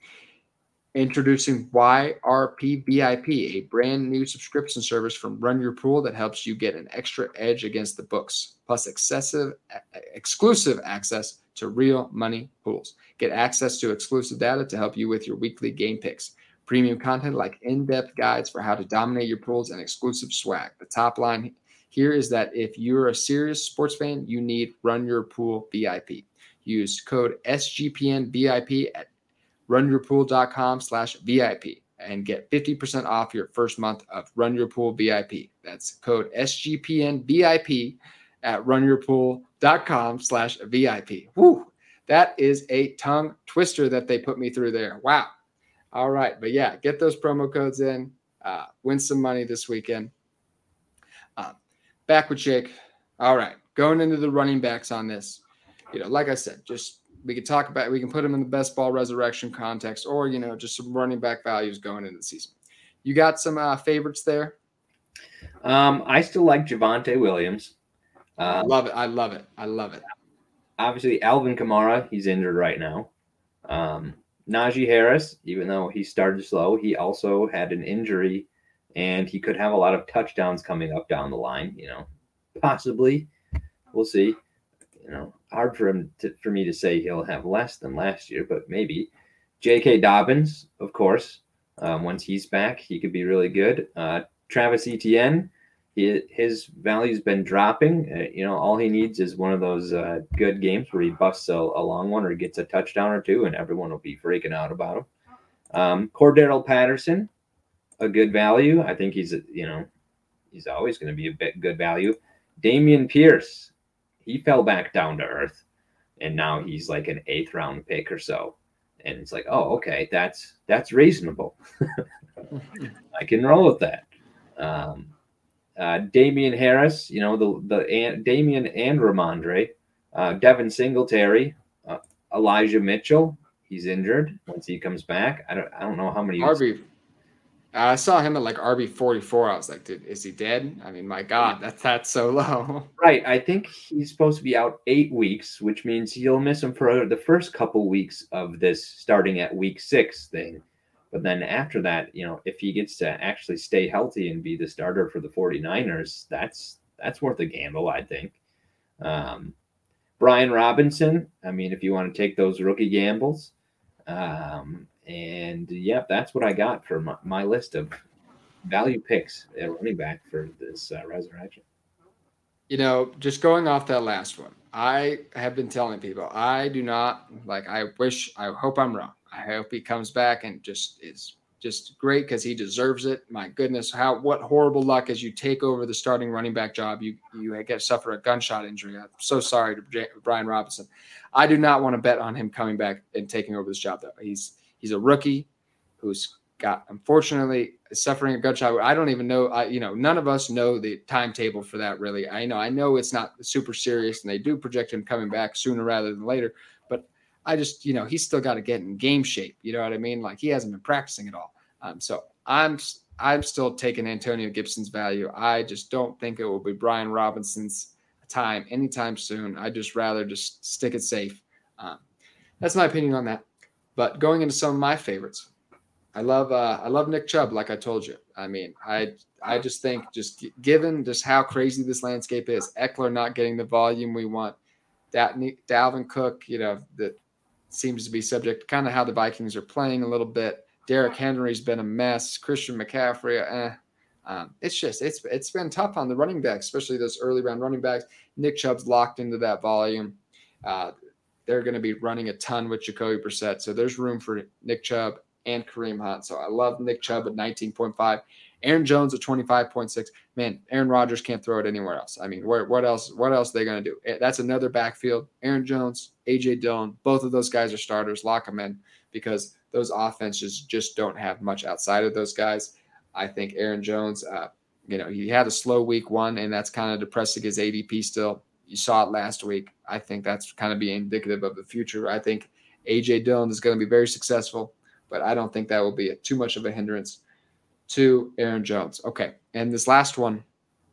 Introducing Y R P V I P, a brand new subscription service from Run Your Pool that helps you get an extra edge against the books, plus excessive, exclusive access to real money pools. Get access to exclusive data to help you with your weekly game picks, premium content like in-depth guides for how to dominate your pools, and exclusive swag. The top line here is that if you're a serious sports fan, you need Run Your Pool V I P. Use code S G P N V I P at runyourpool.com slash VIP and get fifty percent off your first month of Run Your Pool V I P. That's code S G P N V I P at runyourpool.com slash VIP. Woo! That is a tongue twister that they put me through there. Wow. All right. But yeah, get those promo codes in. Uh, win some money this weekend. Uh, back with Jake. All right. Going into the running backs on this. You know, like I said, just we could talk about, we can put them in the best ball resurrection context, or, you know, just some running back values going into the season. You got some uh, favorites there? Um, I still like Javonte Williams. Um, I love it. I love it. I love it. Obviously, Alvin Kamara, he's injured right now. Um, Najee Harris, even though he started slow, he also had an injury, and he could have a lot of touchdowns coming up down the line. You know, possibly. We'll see. You know, hard for him to, for me to say he'll have less than last year, but maybe. J K. Dobbins, of course. Um, once he's back, he could be really good. Uh, Travis Etienne, he, his value's been dropping. Uh, you know, all he needs is one of those uh, good games where he busts a, a long one or gets a touchdown or two, and everyone will be freaking out about him. Um, Cordero Patterson, a good value. I think he's, you know, he's always going to be a bit good value. Dameon Pierce, he fell back down to earth, and now he's like an eighth round pick or so. And it's like, oh, okay, that's that's reasonable. I can roll with that. Um, uh, Damian Harris, you know, the the and, Damian and Ramondre, uh, Devin Singletary, uh, Elijah Mitchell. He's injured. Once he comes back, I don't I don't know how many. Harvey, I saw him at like R B forty-four. I was like, dude, is he dead? I mean, my God, that's that's so low. Right. I think he's supposed to be out eight weeks, which means you'll miss him for the first couple weeks of this starting at week six thing. But then after that, you know, if he gets to actually stay healthy and be the starter for the 49ers, that's that's worth a gamble, I think. Um, Brian Robinson, I mean, if you want to take those rookie gambles. Um, and yeah, that's what I got for my, my list of value picks at running back for this uh, resurrection. You know, just going off that last one, I have been telling people I do not like. I wish, I hope I'm wrong. I hope he comes back and just is just great because he deserves it. My goodness, how what horrible luck as you take over the starting running back job. You you get suffer a gunshot injury. I'm so sorry to J- Brian Robinson. I do not want to bet on him coming back and taking over this job though. He's he's a rookie who's got unfortunately suffering a gunshot. I don't even know. I, you know, none of us know the timetable for that really. I know, I know it's not super serious and they do project him coming back sooner rather than later, but I just, you know, he's still got to get in game shape. You know what I mean? Like he hasn't been practicing at all. Um, so I'm, I'm still taking Antonio Gibson's value. I just don't think it will be Brian Robinson's time anytime soon. I'd just rather just stick it safe. Um, that's my opinion on that. But going into some of my favorites, I love uh, I love Nick Chubb, like I told you. I mean, I I just think just given just how crazy this landscape is, Eckler not getting the volume we want, that Dalvin Cook, you know, that seems to be subject to kind of how the Vikings are playing a little bit. Derrick Henry's been a mess. Christian McCaffrey, eh. Um, it's just it's it's been tough on the running backs, especially those early round running backs. Nick Chubb's locked into that volume. Uh, they're going to be running a ton with Jacoby Brissett, so there's room for Nick Chubb and Kareem Hunt. So I love Nick Chubb at nineteen point five. Aaron Jones at twenty-five point six. Man, Aaron Rodgers can't throw it anywhere else. I mean, where, what else What else are they going to do? That's another backfield. Aaron Jones, A J Dillon, both of those guys are starters. Lock them in because those offenses just don't have much outside of those guys. I think Aaron Jones, uh, you know, he had a slow week one, and that's kind of depressing his A D P still. You saw it last week. I think that's kind of be indicative of the future. I think A J Dillon is going to be very successful, but I don't think that will be a, too much of a hindrance to Aaron Jones. Okay, and this last one,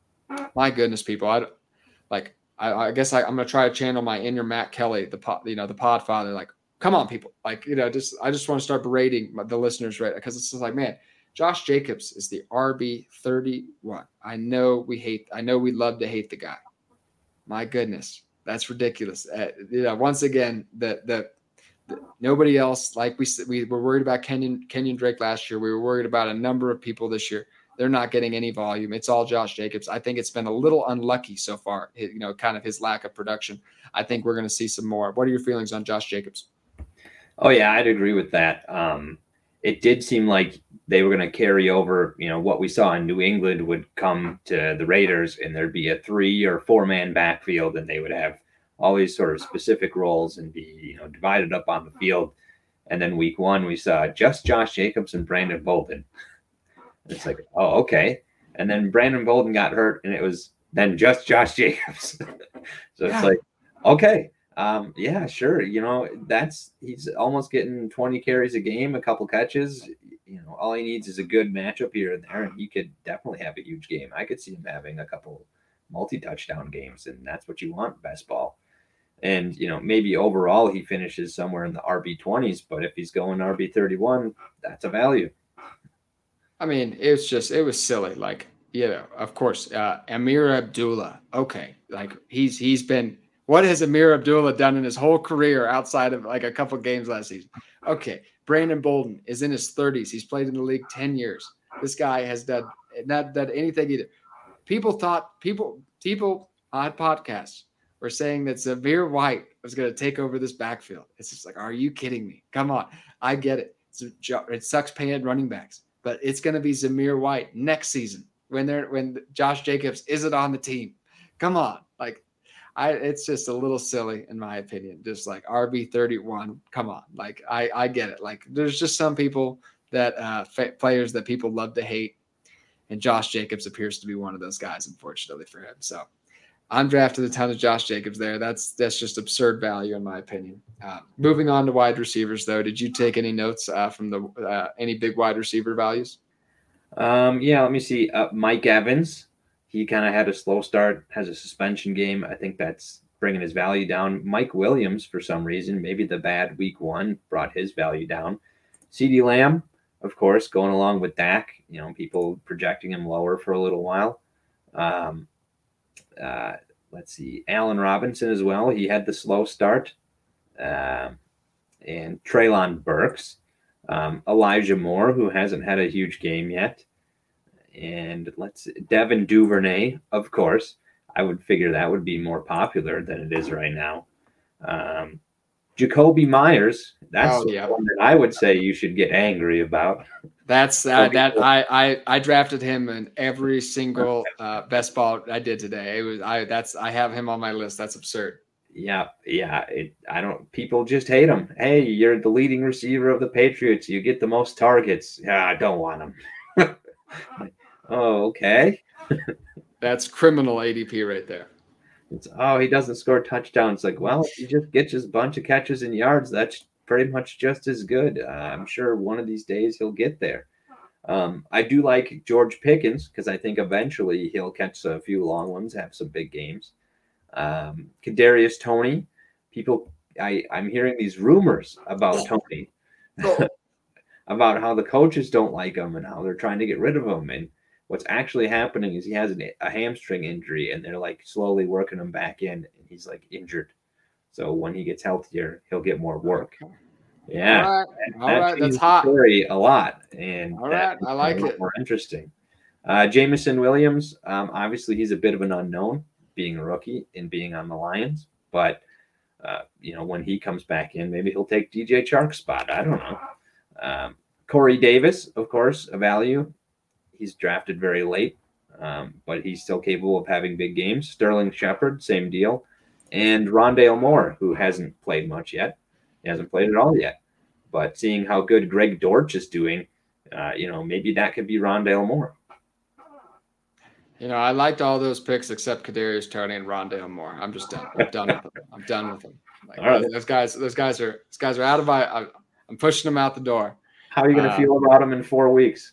my goodness, people, I like. I, I guess I, I'm going to try to channel my inner Matt Kelly, the pod, you know, the pod father. Like, come on, people, like you know, just I just want to start berating the listeners, right? Because it's just like, man, Josh Jacobs is the R B thirty-one. I know we hate. I know we love to hate the guy. My goodness, that's ridiculous. Uh, you know, once again, the the nobody else, like we we were worried about Kenyon Kenyon Drake last year. We were worried about a number of people this year. They're not getting any volume. It's all Josh Jacobs. I think it's been a little unlucky so far, you know, kind of his lack of production. I think we're going to see some more. What are your feelings on Josh Jacobs? Oh, yeah, I'd agree with that. Um, it did seem like they were going to carry over, you know, what we saw in New England would come to the Raiders, and there'd be a three or four man backfield, and they would have all these sort of specific roles and be, you know, divided up on the field. And then week one, we saw just Josh Jacobs and Brandon Bolden. It's like, oh, okay. And then Brandon Bolden got hurt, and it was then just Josh Jacobs. So yeah. It's like, okay, um, yeah, sure. You know, that's he's almost getting twenty carries a game, a couple catches. You know, all he needs is a good matchup here and there, and he could definitely have a huge game. I could see him having a couple multi-touchdown games, and that's what you want, best ball. And, you know, maybe overall he finishes somewhere in the R B twenties, but if he's going R B thirty-one, that's a value. I mean, it's just, it was silly. Like, you know, of course, uh, Amir Abdullah. Okay. Like he's, he's been, what has Amir Abdullah done in his whole career outside of like a couple of games last season? Okay. Brandon Bolden is in his thirties. He's played in the league ten years. This guy has done not done anything either. People thought people, people on podcasts were saying that Zamir White was going to take over this backfield. It's just like, are you kidding me? Come on. I get it. It's a, it sucks paying running backs. But it's going to be Zamir White next season when they're when Josh Jacobs isn't on the team. Come on, like I, it's just a little silly in my opinion. Just like R B thirty-one. Come on, like I, I get it. Like there's just some people that uh, f- players that people love to hate, and Josh Jacobs appears to be one of those guys, unfortunately for him. So I'm drafted a ton of Josh Jacobs there. That's that's just absurd value in my opinion. Uh, moving on to wide receivers, though, did you take any notes uh, from the uh, any big wide receiver values? Um, yeah, let me see. Uh, Mike Evans, he kind of had a slow start, has a suspension game. I think that's bringing his value down. Mike Williams, for some reason, maybe the bad week one brought his value down. CeeDee Lamb, of course, going along with Dak. You know, people projecting him lower for a little while. Um, uh, let's see, Allen Robinson as well. He had the slow start. Um, and Treylon Burks, um, Elijah Moore, who hasn't had a huge game yet, and let's Devin Duvernay, of course. I would figure that would be more popular than it is right now. Um, Jacoby Myers, that's Oh, the yeah. one that I would say you should get angry about. That's uh, that I, I I drafted him in every single uh, best ball I did today. It was I that's I have him on my list. That's absurd. Yeah, yeah. It, I don't. People just hate him. Hey, you're the leading receiver of the Patriots. You get the most targets. Yeah, I don't want him. Oh, okay. That's criminal A D P right there. It's oh, he doesn't score touchdowns. Like, well, if he just gets his bunch of catches and yards, that's pretty much just as good. Uh, I'm sure one of these days he'll get there. Um, I do like George Pickens because I think eventually he'll catch a few long ones, have some big games. Um, Kadarius Toney, people, I I'm hearing these rumors about Toney, about how the coaches don't like him and how they're trying to get rid of him. And what's actually happening is he has an, a hamstring injury, and they're like slowly working him back in, and he's like injured. So when he gets healthier, he'll get more work. Yeah, All right, that, all that right, that's changes the hot. story a lot, and All that right, I like makes it. more interesting. Uh, Jameson Williams, um, obviously he's a bit of an unknown, being a rookie and being on the Lions, but uh, you know when he comes back in, maybe he'll take D J Chark's spot. I don't know. Um, Corey Davis, of course, a value. He's drafted very late, um, but he's still capable of having big games. Sterling Shepard, same deal. And Rondale Moore, who hasn't played much yet. He hasn't played at all yet. But seeing how good Greg Dortch is doing, uh, you know, maybe that could be Rondale Moore. You know, I liked all those picks except Kadarius Toney and Rondale Moore. I'm just done. I'm done with them. I'm done with them. Like, All right. those, those guys, those guys are those guys are out of my. I, I'm pushing them out the door. How are you going to Uh, feel about him in four weeks?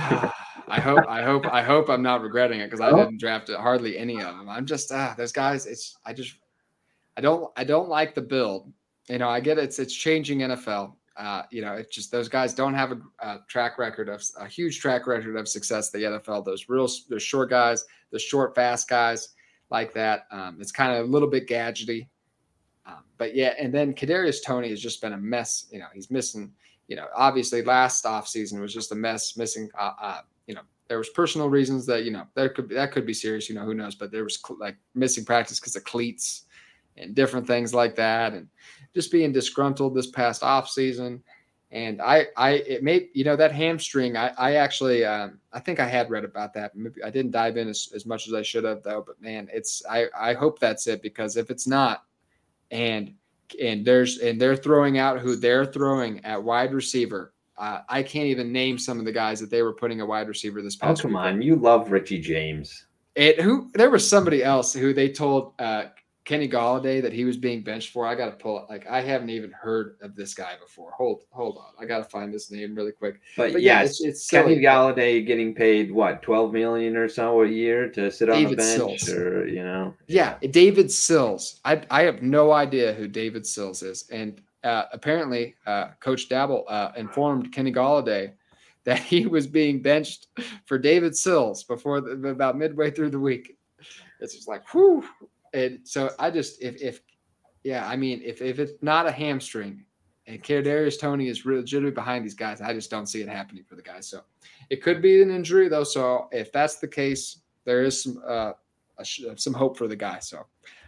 I hope, I hope, I hope I'm not regretting it because I didn't draft hardly any of them. I'm just ah, those guys. It's I just I don't I don't like the build. You know, I get it, it's it's changing N F L. Uh, you know, it's just those guys don't have a, a track record of a huge track record of success in the N F L. Those real, those short guys, the short, fast guys like that. Um, it's kind of a little bit gadgety. Um, but yeah, and then Kadarius Toney has just been a mess. You know, he's missing. You know, obviously last offseason was just a mess. Missing. Uh, uh, you know, there was personal reasons that you know there could that could be serious. You know, who knows? But there was cl- like missing practice because of cleats and different things like that, and just being disgruntled this past off season. And I, I, it made, you know, that hamstring, I, I actually, um, I think I had read about that. Maybe I didn't dive in as, as much as I should have though, but man, it's, I, I hope that's it, because if it's not, and, and there's, and they're throwing out who they're throwing at wide receiver. Uh, I can't even name some of the guys that they were putting a wide receiver this Oh, past come weekend. on. You love Richie James. It, who, there was somebody else who they told, uh, Kenny Golladay that he was being benched for. I got to pull it. Like, I haven't even heard of this guy before. Hold, hold on. I got to find this name really quick. But, But yes, yeah, it's, it's silly. Kenny Golladay getting paid what, twelve million dollars or so a year to sit on David the bench, Sills. or you know? Yeah, David Sills. I I have no idea who David Sills is, and uh, apparently, uh, Coach Dabble uh, informed Kenny Golladay that he was being benched for David Sills before the, about midway through the week. It's just like, whew. And so I just, if, if, yeah, I mean, if, if it's not a hamstring and Kadarius Toney is legitimately behind these guys, I just don't see it happening for the guys. So it could be an injury though. So if that's the case, there is some, uh, a, some hope for the guy. So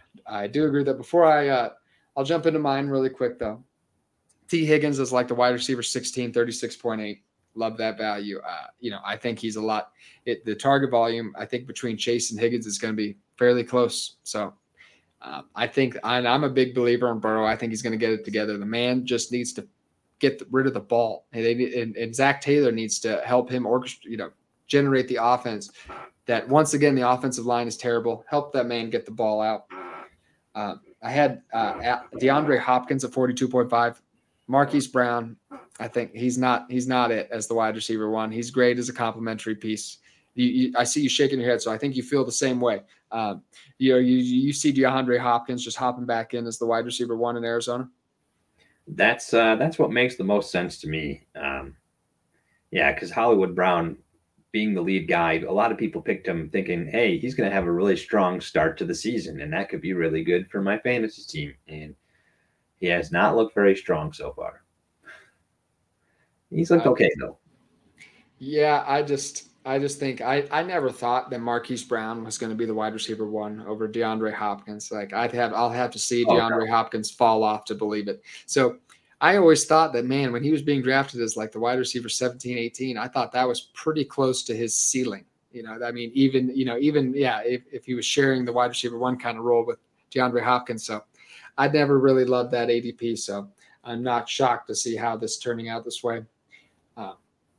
I do agree that before I, uh, I'll jump into mine really quick though. T Higgins is like the wide receiver sixteen, thirty-six point eight. Love that value. Uh, you know, I think he's a lot. It, the target volume, I think between Chase and Higgins is going to be fairly close. So um, I think and I'm a big believer in Burrow. I think he's going to get it together. The man just needs to get rid of the ball, and, they, and, and Zach Taylor needs to help him orchestrate, you know, generate the offense. That once again, the offensive line is terrible. Help that man get the ball out. Uh, I had uh, DeAndre Hopkins at forty-two point five. Marquise Brown, I think he's not he's not it as the wide receiver one. He's great as a complimentary piece. You, you, I see you shaking your head, so I think you feel the same way. Um, you know, you you see DeAndre Hopkins just hopping back in as the wide receiver one in Arizona. That's uh, that's what makes the most sense to me. Um, yeah, because Hollywood Brown, being the lead guy, a lot of people picked him thinking, hey, he's going to have a really strong start to the season, and that could be really good for my fantasy team. And he has not looked very strong so far. He's looked Uh, okay, though. Yeah, I just I just think I, I never thought that Marquise Brown was going to be the wide receiver one over DeAndre Hopkins. Like I'd have I'll have to see Oh, DeAndre no. Hopkins fall off to believe it. So I always thought that, man, when he was being drafted as like the wide receiver seventeen, eighteen, I thought that was pretty close to his ceiling. You know, I mean, even, you know, even, yeah, if, if he was sharing the wide receiver one kind of role with DeAndre Hopkins. So I never really loved that A D P. So I'm not shocked to see how this turning out this way. Uh,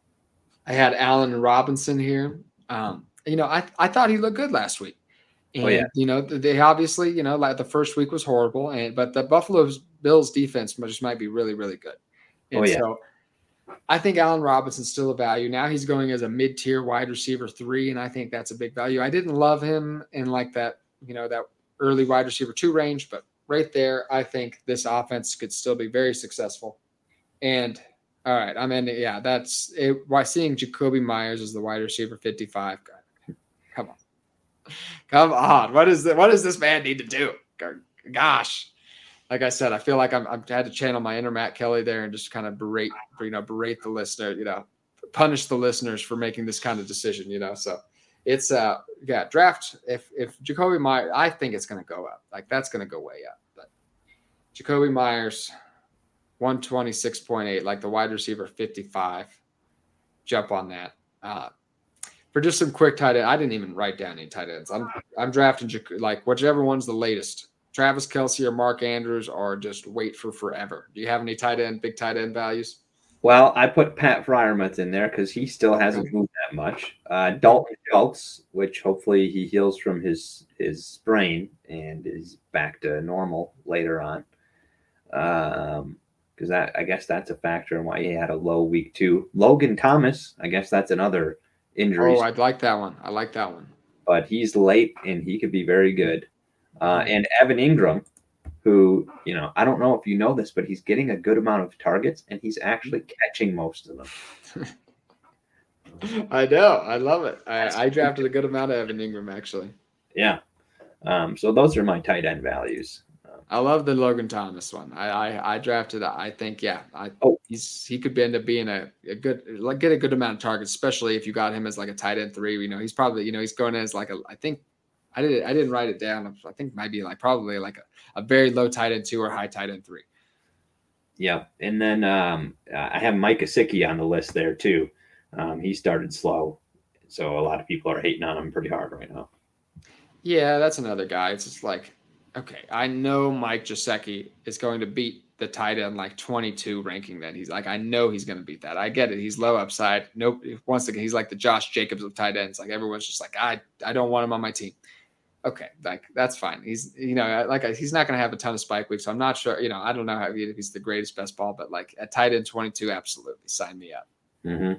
I had Allen Robinson here. Um, you know, I, I thought he looked good last week. And, Oh, yeah. you know, they obviously, you know, like the first week was horrible. And but the Buffalo Bills defense just might be really, really good. And Oh, yeah. so I think Allen Robinson's still a value. Now he's going as a mid-tier wide receiver three, and I think that's a big value. I didn't love him in like that, you know, that early wide receiver two range, but right there, I think this offense could still be very successful. And all right, I'm in. Yeah, that's it. Why seeing Jacoby Myers as the wide receiver fifty-five? God, come on, come on. What is that? What does this man need to do? Gosh, like I said, I feel like I'm. I've had to channel my inner Matt Kelly there and just kind of berate, you know, berate the listener, you know, punish the listeners for making this kind of decision, you know. So it's uh, yeah, draft. If if Jacoby Myers, I think it's going to go up. Like that's going to go way up. But Jacoby Myers. one twenty-six point eight, like the wide receiver fifty-five. Jump on that. Uh, for just some quick tight end, I didn't even write down any tight ends. I'm I'm drafting like whichever one's the latest. Travis Kelce or Mark Andrews, or just wait for forever. Do you have any tight end, big tight end values? Well, I put Pat Freiermuth in there because he still hasn't okay. moved that much. Uh, Dalton Schultz, which hopefully he heals from his his sprain and is back to normal later on. Um. Because that, I guess that's a factor in why he had a low week two. Logan Thomas, I guess that's another injury. Oh, I'd like that one. I like that one. But he's late, and he could be very good. Uh, and Evan Ingram, who, you know, I don't know if you know this, but he's getting a good amount of targets, and he's actually catching most of them. I know. I love it. I, I drafted a good amount of Evan Ingram, actually. Yeah. Um, so those are my tight end values. I love the Logan Thomas one. I I, I drafted. I think yeah. I oh. he's he could end up being a, a good like get a good amount of targets, especially if you got him as like a tight end three. You know, he's probably you know he's going as like a. I think I didn't I didn't write it down. I think might be like probably like a, a very low tight end two or high tight end three. Yeah, and then um, I have Mike Gesicki on the list there too. Um, he started slow, so a lot of people are hating on him pretty hard right now. Yeah, that's another guy. It's just like. Okay, I know Mike Gesicki is going to beat the tight end like twenty-two ranking. That he's like, I know he's going to beat that. I get it. He's low upside. Nope. Once again, he's like the Josh Jacobs of tight ends. Like everyone's just like, I, I don't want him on my team. Okay, like that's fine. He's, you know, like he's not going to have a ton of spike weeks. So I'm not sure. You know, I don't know how if he's the greatest best ball, but like at tight end twenty-two, absolutely, sign me up. Mm-hmm.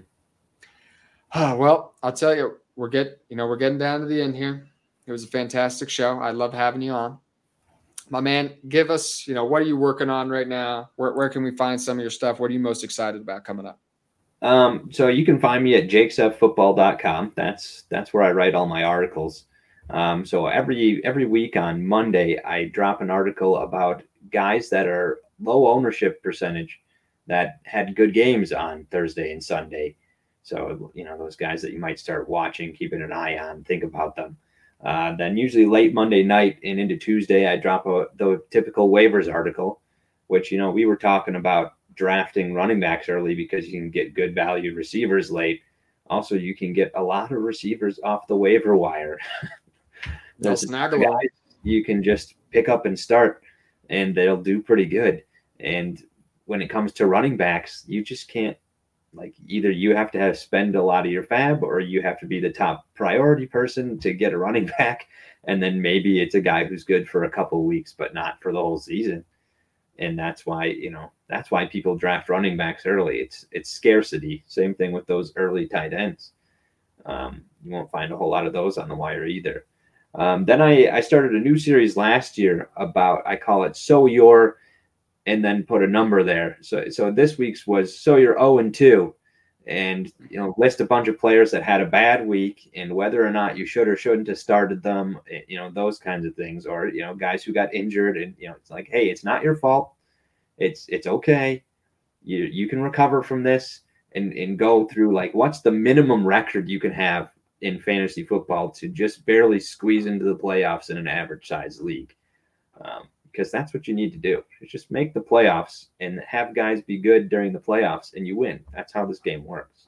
Oh, well, I'll tell you, we're get, you know, we're getting down to the end here. It was a fantastic show. I love having you on. My man, give us, you know, what are you working on right now? Where where can we find some of your stuff? What are you most excited about coming up? Um, so you can find me at jakes f football dot com. That's that's where I write all my articles. Um, so every every week on Monday, I drop an article about guys that are low ownership percentage that had good games on Thursday and Sunday. So, you know, those guys that you might start watching, keeping an eye on, think about them. Uh, then usually late Monday night and into Tuesday, I drop a, the typical waivers article, which, you know, we were talking about drafting running backs early because you can get good valued receivers late. Also, you can get a lot of receivers off the waiver wire. Those guys you can just pick up and start, and they'll do pretty good. And when it comes to running backs, you just can't. Like either you have to have spend a lot of your fab or you have to be the top priority person to get a running back. And then maybe it's a guy who's good for a couple of weeks, but not for the whole season. And that's why, you know, that's why people draft running backs early. It's it's scarcity. Same thing with those early tight ends. Um, you won't find a whole lot of those on the wire either. Um, then I, I started a new series last year about, I call it So You're, and then put a number there. So so this week's was So You're oh and two, and you know, list a bunch of players that had a bad week and whether or not you should or shouldn't have started them, you know, those kinds of things, or you know, guys who got injured, and you know, it's like, hey, it's not your fault. It's it's okay. You you can recover from this, and and go through like what's the minimum record you can have in fantasy football to just barely squeeze into the playoffs in an average size league. Um, because that's what you need to do. Is just make the playoffs and have guys be good during the playoffs, and you win. That's how this game works.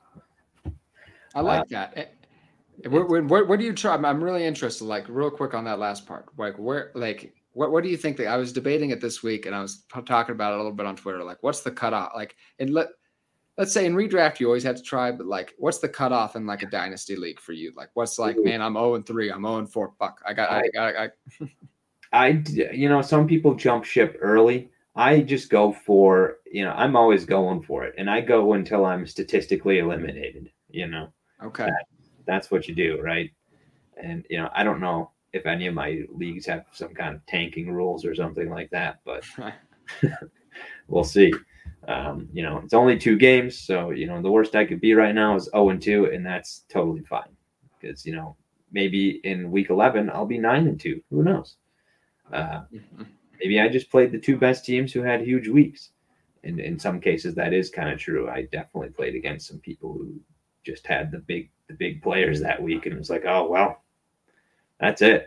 I like uh, that. What, what, what do you try? I'm really interested, like real quick on that last part. Like where, like what, what do you think that I was debating it this week, and I was talking about it a little bit on Twitter. Like, what's the cutoff? Like, and let let's say in redraft you always have to try, but like, what's the cutoff in like a dynasty league for you? Like, what's like, man, I'm oh and three, I'm oh and four. Fuck, I got, I got, I. I I, you know, some people jump ship early. I just go for, you know, I'm always going for it. And I go until I'm statistically eliminated, you know. Okay. That, that's what you do, right? And, you know, I don't know if any of my leagues have some kind of tanking rules or something like that, but we'll see. Um, you know, it's only two games. So, you know, the worst I could be right now is oh and two, and that's totally fine. Because, you know, maybe in week eleven, I'll be nine and two. Who knows? Uh, maybe I just played the two best teams who had huge weeks. And in some cases, that is kind of true. I definitely played against some people who just had the big, the big players that week, and it was like, oh well, that's it.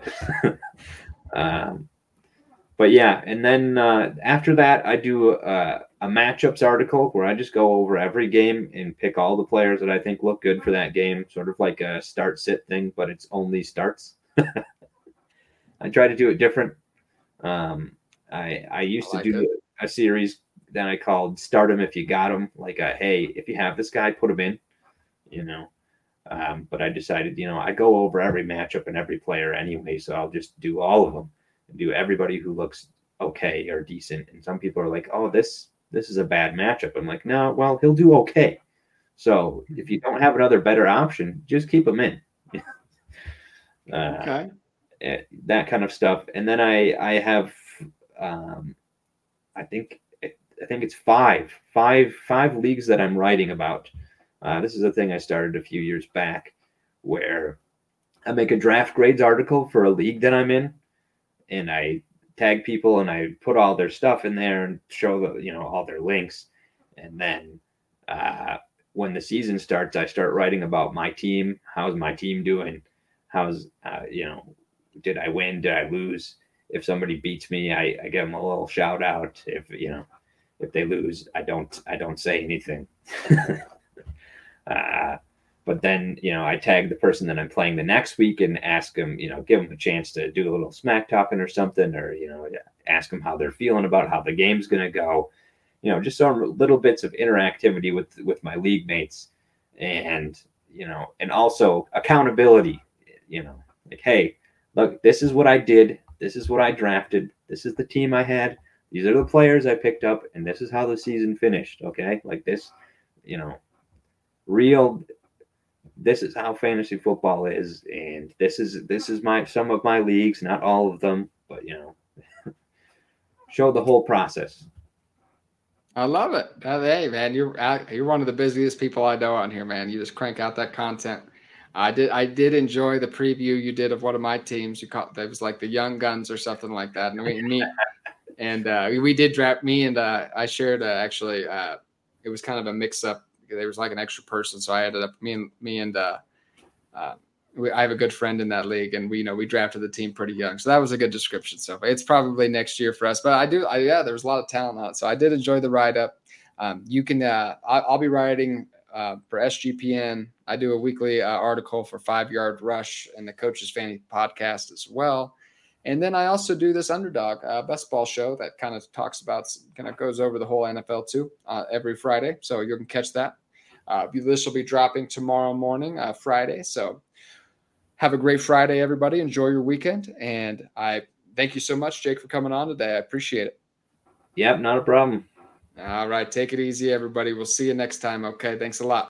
um, but yeah, and then uh, after that, I do a, a matchups article where I just go over every game and pick all the players that I think look good for that game, sort of like a start sit thing, but it's only starts. I try to do it different. Um, I I used I like to do it. a series that I called "Start 'em if you got 'em," like a, hey, if you have this guy, put him in, you know. Um, but I decided, you know, I go over every matchup and every player anyway, so I'll just do all of them and do everybody who looks okay or decent. And some people are like, oh, this this is a bad matchup. I'm like, no, well, he'll do okay. So if you don't have another better option, just keep him in. uh, okay. That kind of stuff. And then I I have um, I think I think it's five five five leagues that I'm writing about. Uh, this is a thing I started a few years back, where I make a draft grades article for a league that I'm in, and I tag people and I put all their stuff in there and show the, you know, all their links. And then uh, when the season starts, I start writing about my team. How's my team doing? How's uh, you know. Did I win? Did I lose? If somebody beats me, I, I give them a little shout out. If you know, if they lose, I don't I don't say anything. uh, but then you know, I tag the person that I'm playing the next week and ask them, you know, give them a chance to do a little smack talking or something, or you know, ask them how they're feeling about how the game's gonna go. You know, just some little bits of interactivity with with my league mates, and you know, and also accountability. You know, like, hey, look, this is what I did. This is what I drafted. This is the team I had. These are the players I picked up, and this is how the season finished. Okay, like this, you know, real. This is how fantasy football is, and this is this is my some of my leagues, not all of them, but you know, show the whole process. I love it. Hey, man, you're you're one of the busiest people I know on here, man. You just crank out that content. I did. I did enjoy the preview you did of one of my teams. You caught that was like the Young Guns or something like that. And we, me, and uh, we, we did draft me and uh, I shared uh, actually. Uh, it was kind of a mix up. There was like an extra person, so I ended up me and me and uh, uh, we, I have a good friend in that league, and we you know we drafted the team pretty young. So that was a good description. So it's probably next year for us. But I do. I, yeah, there was a lot of talent on it, so I did enjoy the write up. Um, you can. Uh, I, I'll be writing. Uh, for S G P N, I do a weekly uh, article for Five Yard Rush and the Coach's Fantasy podcast as well. And then I also do this Underdog uh, best ball show that kind of talks about, kind of goes over the whole N F L too uh, every Friday. So you can catch that. Uh, this will be dropping tomorrow morning, uh, Friday. So have a great Friday, everybody. Enjoy your weekend. And I thank you so much, Jake, for coming on today. I appreciate it. Yep, not a problem. All right. Take it easy, everybody. We'll see you next time. Okay. Thanks a lot.